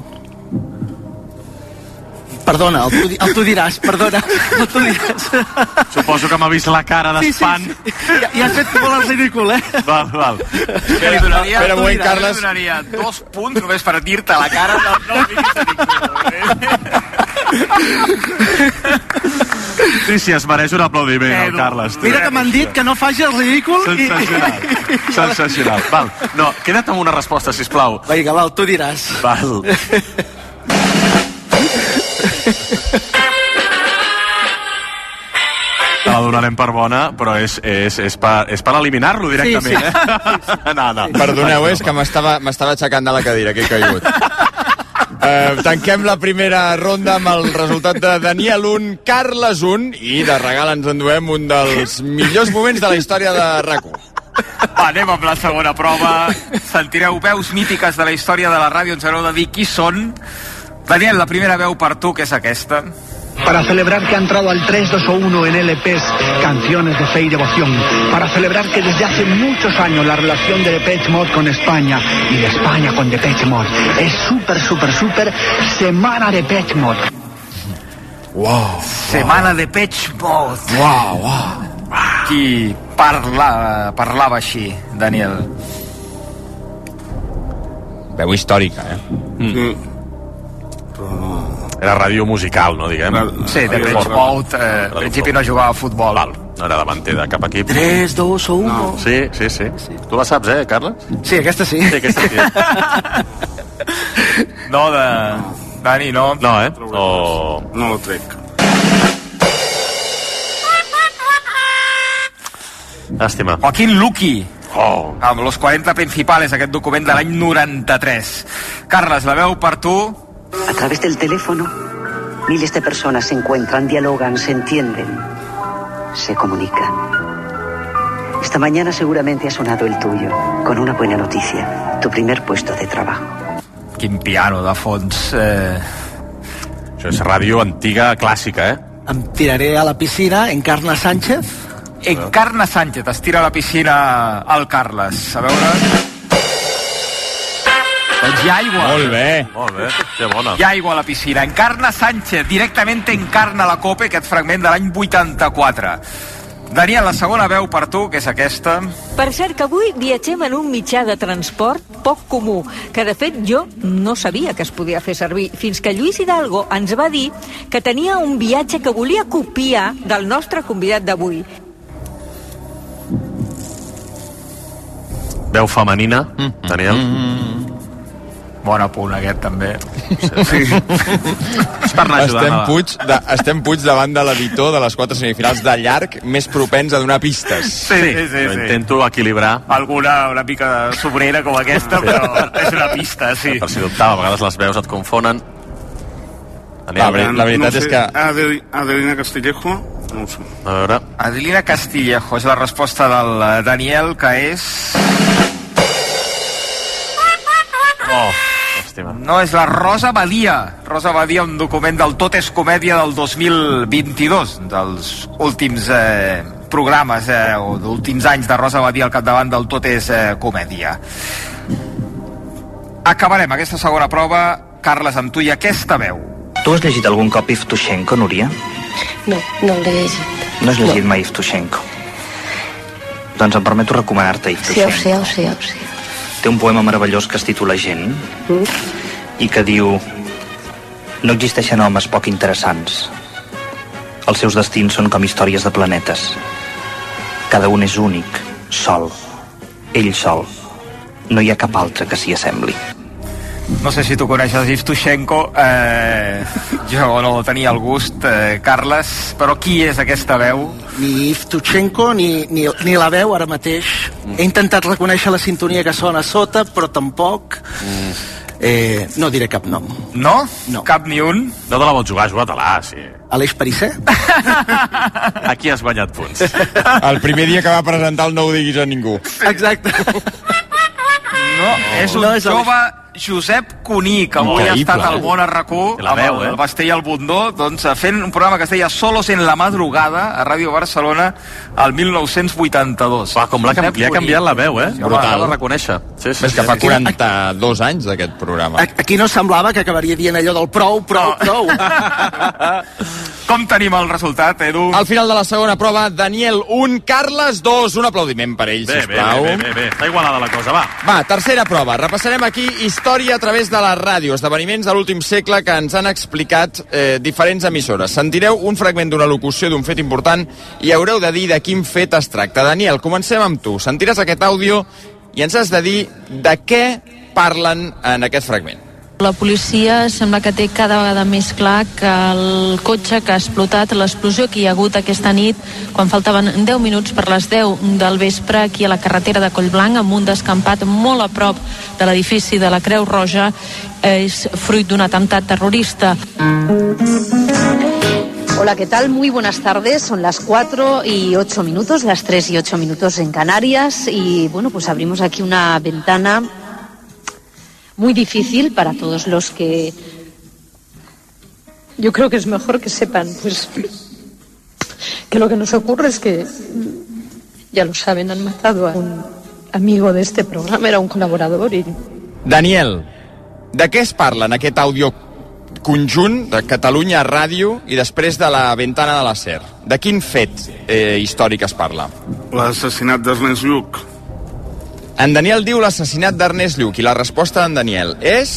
Perdona, el tu diràs, perdona. El tu diràs. Suposo que m'ha vist la cara d'espant. Sí. Ja has fet molt el ridícul, Val. Li donaria 2 punts només per dir-te la cara. No diguis a ningú. Sí, es mereix un aplaudiment, el Carles. Mira que m'han dit que no faci el ridícul. Sensacional. Val, no, queda't amb una resposta, sisplau. Vinga, val, tu diràs. Val. La donarem per bona, però és per eliminar-lo directament. Sí. No. Perdoneu, és que m'estava aixecant de la cadira, que he caigut. Tanquem la primera ronda amb el resultat de Daniel 1, Carles 1, i de regal ens enduem un dels millors moments de la història de RAC1. Va, anem amb la segona prova. Sentireu veus mítiques de la història de la ràdio. Ens haureu de dir qui són. Daniel, la primera veu per tu, que és aquesta. Para celebrar que ha entrado al 3-2-1 en LPs, Canciones de Fe y Devoción. Para celebrar que desde hace muchos años la relación de Depeche Mode con España y de España con Depeche Mode es súper Semana Depeche Mode. Wow. Semana Depeche Mode. Wow. Qui parlava així, Daniel? Veu històrica, Era ràdio musical, no, diguem? Sí, Depeche Mode, en principi no jugava a futbol. Val, no era davanter de cap equip. 3, 2 o 1. No. Sí. Tu la saps, Carles? Sí, aquesta sí. Sí, aquesta sí. No, Dani, no. No, No lo trec. Lástima. Joaquín Luqui. Amb los 40 principales, aquest document de l'any 93. Carles, la veu per tu. A través del teléfono, miles de personas se encuentran, dialogan, se entienden, se comunican. Esta mañana seguramente ha sonado el tuyo, con una buena noticia, tu primer puesto de trabajo. Quin piano de fons. Això és ràdio antiga, clàssica, Em tiraré a la piscina, Encarna Sánchez. Encarna Sánchez, es tira a la piscina al Carles. A veure... Doncs hi ha aigua. Molt bé, que bona. Hi ha aigua a la piscina. Encarna Sánchez, directament encarna la Copa, aquest fragment de l'any 84. Daniel, la segona veu per tu, que és aquesta. Per cert, que avui viatgem en un mitjà de transport poc comú, que de fet jo no sabia que es podia fer servir, fins que Lluís Hidalgo ens va dir que tenia un viatge que volia copiar del nostre convidat d'avui. Veu femenina, Daniel. Bon apunt aquest, també. Sí. És per anar ajudant. Estem Puig davant de l'editor de les 4 semifinals de llarg més propens a donar pistes. Sí. Intento equilibrar. Alguna una mica sobrera com aquesta, però és una pista, sí. Per si dubtava, a vegades les veus et confonen. La veritat és que... Adelina Castillejo, no ho sé. A veure... Adelina Castillejo és la resposta del Daniel, que és... No, és la Rosa Badia. Rosa Badia, un document del Tot és Comèdia del 2022, dels últims programes o d'últims anys de Rosa Badia al capdavant del Tot és Comèdia. Acabarem aquesta segona prova, Carles, amb tu i aquesta veu. Tu has llegit algun cop Yevtushenko, Núria? No, no l'he llegit. No has llegit mai Yevtushenko? Doncs em permeto recomanar-te Yevtushenko. Sí, ja ho sé. Té un poema meravellós que es titula Gent i que diu: no existeixen homes poc interessants. Els seus destins són com històries de planetes. Cada un és únic, sol. Ell sol. No hi ha cap altre que s'hi assembli. No sé si tu coneixes Yevtushenko, jo no tenia el gust, Carles, però qui és aquesta veu? Ni Yevtushenko ni la veu ara mateix. He intentat reconèixer la sintonia que sona a sota, però tampoc. No diré cap nom. No? Cap ni un? No te la vols jugar, juga-te-la, sí. Aleix Perisser? Aquí has guanyat punts. El primer dia que va presentar el No ho diguis a ningú. Exacte. No, és un jove Josep Cuní, que avui ha estat al Món a RAC1 amb el Basté i el Bundó, doncs fent un programa que es deia Solos en la Madrugada a Ràdio Barcelona al 1982. Va, com li ha canviat la veu, brutal, la reconèixer. És que fa 42 anys d'aquest programa. Aquí no semblava que acabaria dient allò del prou. Com tenim el resultat, Edu? Al final de la segona prova, Daniel 1, Carles 2. Un aplaudiment per ell, sisplau. Bé. Està igualada la cosa, va. Va, tercera prova. Repassarem aquí història a través de la ràdio, esdeveniments de l'últim segle que ens han explicat diferents emissores. Sentireu un fragment d'una locució d'un fet important i haureu de dir de quin fet es tracta. Daniel, comencem amb tu. Sentiràs aquest àudio i ens has de dir de què parlen en aquest fragment. La policia sembla que té cada vegada més clar que el cotxe que ha explotat, l'explosió que hi ha hagut aquesta nit, quan faltaven 10 minuts per les 10 del vespre aquí a la carretera de Collblanc, amb un descampat molt a prop de l'edifici de la Creu Roja, és fruit d'un atemptat terrorista. Hola, ¿qué tal? Muy buenas tardes. Son las 4:08, las 3:08 en Canarias. Y bueno, pues abrimos aquí una ventana muy difícil para todos los que... Yo creo que es mejor que sepan, pues, que lo que nos ocurre es que, ya lo saben, han matado a un amigo de este programa, era un colaborador y... Daniel, de què es parla en aquest àudio conjunt de Catalunya Ràdio i després de la Ventana de la SER? De quin fet històric es parla? L'assassinat d'Ernest Lluch. En Daniel diu l'assassinat d'Ernest Lluch i la resposta d'en Daniel és...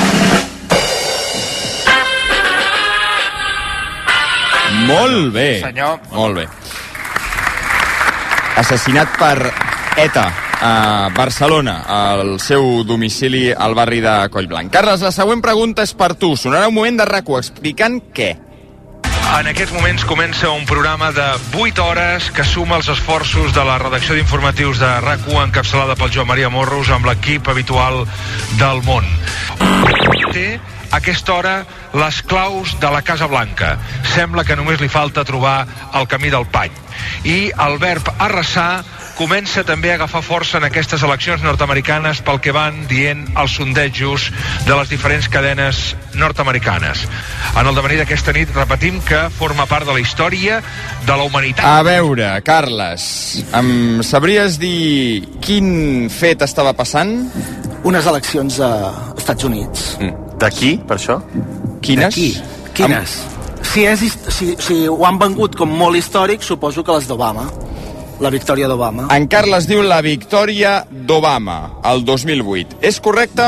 Molt bé. Senyor. Molt bé. Assassinat per ETA a Barcelona, al seu domicili al barri de Collblanc. Carles, la següent pregunta és per tu. Sonarà un moment de RAC1 explicant què? En aquests moments comença un programa de 8 hores que suma els esforços de la redacció d'informatius de RAC1 encapçalada pel Joan Maria Morros amb l'equip habitual del món. Té a aquesta hora les claus de la Casa Blanca. Sembla que només li falta trobar el camí del pany. I el verb arrasar comença també a agafar força en aquestes eleccions nord-americanes pel que van dient els sondejos de les diferents cadenes nord-americanes. En el devenir d'aquesta nit repetim que forma part de la història de la humanitat. A veure, Carles, em sabries dir quin fet estava passant? Unes eleccions als Estats Units. D'aquí, per això? Quines? D'aquí. Quines? Si ho han vengut com molt històric, suposo que les d'Obama. La victòria d'Obama. En Carles diu la victòria d'Obama, el 2008. És correcte?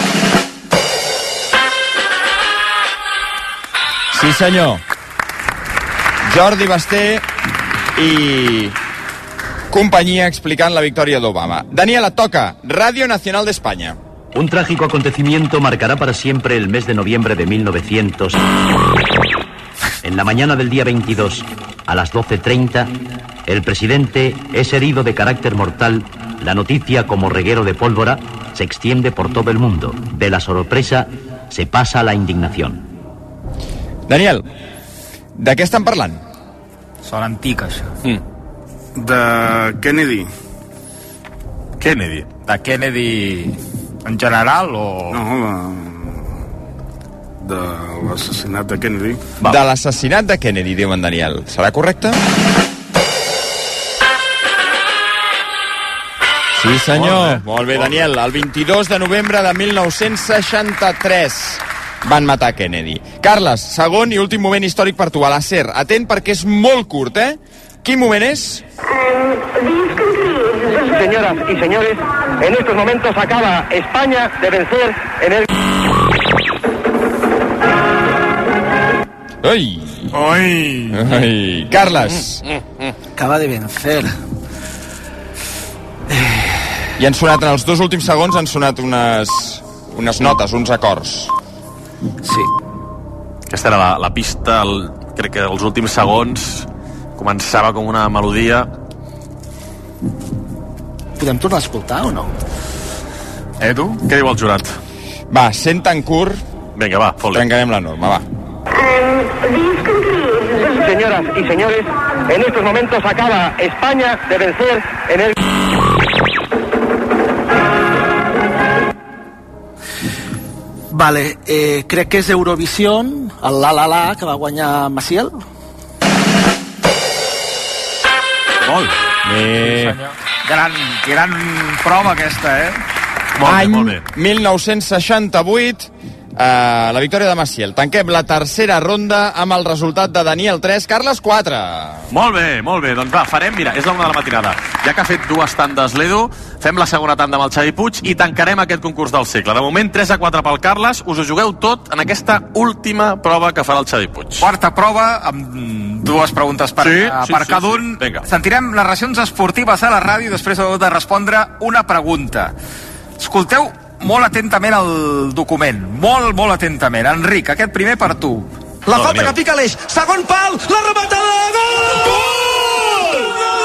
Sí, senyor. Jordi Basté i companyia explicant la victòria d'Obama. Daniel, et toca. Radio Nacional de España. Un trágico acontecimiento marcará para siempre el mes de noviembre de 1900. En la mañana del día 22, a las 12:30, el presidente es herido de carácter mortal. La noticia, como reguero de pólvora, se extiende por todo el mundo. De la sorpresa se pasa a la indignación. Daniel, de què estan parlant? Sona antic, això. De Kennedy. Kennedy? De Kennedy en general o...? No, de l'assassinat de Kennedy. De l'assassinat de Kennedy, diu en Daniel. Serà correcte? Sí, senyor. Molt bé, Daniel. El 22 de novembre de 1963 van matar Kennedy. Carles, segon i últim moment històric per tu, a la SER. Atent perquè és molt curt, eh? Quin moment és? Señoras y señores, en estos momentos acaba España de vencer en el... Ai! Ai! Carles! Acaba de vencer. I han sonat, en els dos últims segons, han sonat unes notes, uns acords. Sí. Aquesta era la pista, crec que els últims segons començava com una melodia. Podem tornar a escoltar o no? Edu? Què diu el jurat? Va, sent tan curt... Vinga, va, fot-li. Trencarem la norma, va. Señoras y señores, en estos momentos acaba España de vencer en el... Vale, crec que és Eurovision, el La La La, que va guanyar Maciel. Molt bé. Gran prova aquesta, eh? Molt bé. 1968, la victòria de Maciel. Tanquem la tercera ronda amb el resultat de Daniel 3, Carles 4. Molt bé. Doncs va, farem, mira, és la 1 de la matinada. Ja que ha fet dues tandes l'Edu, fem la segona tanda amb el Xavi Puig i tancarem aquest concurs del segle. De moment, 3-4 pel Carles. Us ho jugueu tot en aquesta última prova que farà el Xavi Puig. Quarta prova, amb dues preguntes per cada un. Vinga. Sentirem les racions esportives a la ràdio i després heu de respondre una pregunta. Escolteu molt atentament el document, molt atentament. Enric, aquest primer per tu. La falta que pica l'eix, segon pal, la rematada, gol!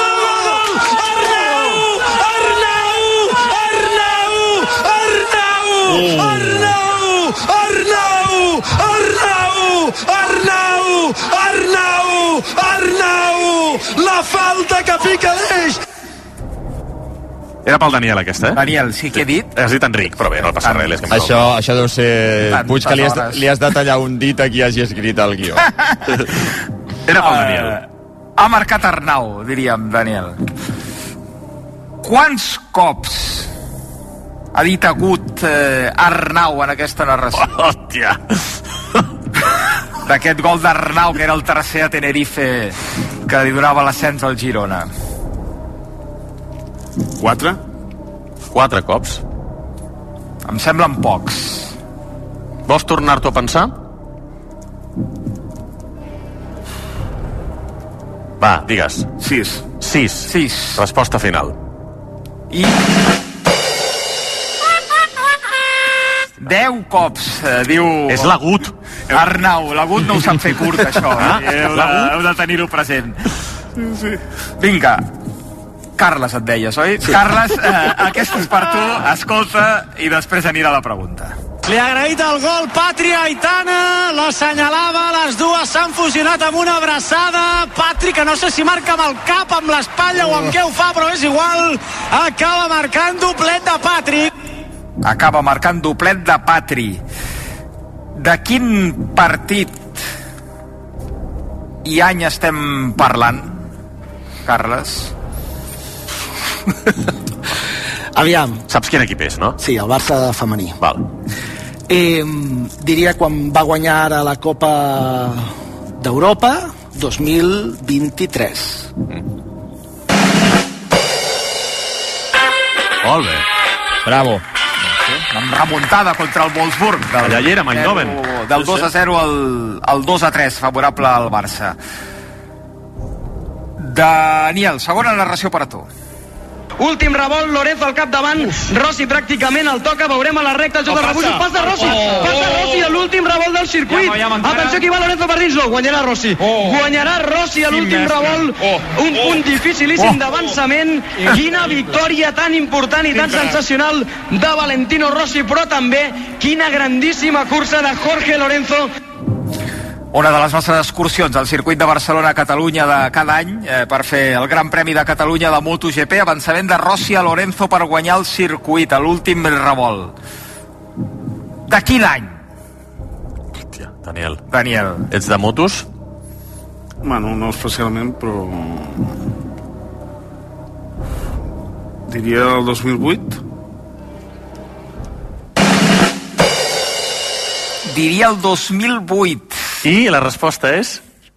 Arnau! La falta que pica l'eix! Era pel Daniel, aquesta, eh? Daniel, sí, què he dit? Has dit Enric, però bé, no passa res. Això deu ser... Puig, que li has de tallar un dit a qui hagi escrit el guió. Era pel Daniel. Ha marcat Arnau, diríem, Daniel. Quants cops ha dit agut Arnau en aquesta narració? Hòstia! D'aquest gol d'Arnau, que era el tercer a Tenerife, que li donava l'ascens al Girona. 4? 4 cops. Em semblen pocs. Vols tornar-t'ho a pensar? Va, digues. 6. Resposta final. I... 10 cops, diu... És l'agut. Arnau, l'agut no ho sap fer curt, això. Heu de tenir-ho present. Vinga. Carles et deies, oi? Sí. Carles, aquesta és per tu, escolta, i després anirà la pregunta. Li ha agraït el gol Patri Aitana, l'assenyalava, les dues s'han fusionat amb una abraçada. Patri, que no sé si marca amb el cap, amb l'espatlla o amb què ho fa, però és igual. Acaba marcant doblet de Patri. Acaba marcant doblet de Patri. De quin partit i any estem parlant, Carles? Aviam. Saps quin equip és, no? Sí, el Barça femení. Val. Diria quan va guanyar ara la Copa d'Europa 2023. Molt bé. Bravo. Amb remuntada contra el Wolfsburg. Allà hi era, Eindhoven. Del 2-0 al 2-3, favorable al Barça. Daniel, segona narració per a tu. Últim revolt, Lorenzo al capdavant, Rossi pràcticament el toca, veurem a la recta el joc del rebutjos, passa Rossi a l'últim revolt del circuit. Atenció, aquí va Lorenzo per dins, guanyarà Rossi. Guanyarà Rossi a l'últim revolt, un punt dificilíssim d'avançament. Quina victòria tan important i tan sensacional de Valentino Rossi, però també quina grandíssima cursa de Jorge Lorenzo. Una de les nostres excursions al circuit de Barcelona-Catalunya de cada any per fer el Gran Premi de Catalunya de MotoGP, avançament de Rossi a Lorenzo per guanyar el circuit a l'últim revolt. De quin any? Hòstia, Daniel. Ets de motos? Bueno, no especialment, però... diria el 2008. Diria el 2008. I la resposta és?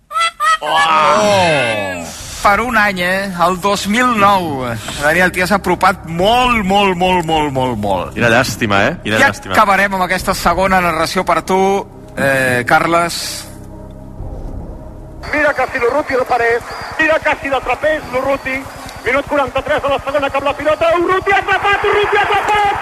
Per un any, el 2009. Daniel, t'hi has apropat molt. Quina llàstima, Ja acabarem amb aquesta segona narració per tu, Carles. Mira casi l'Urruti de Parés, mira casi de trapez l'Urruti, minut 43 de la segona, cap la pilota, Urruti ha atrapat,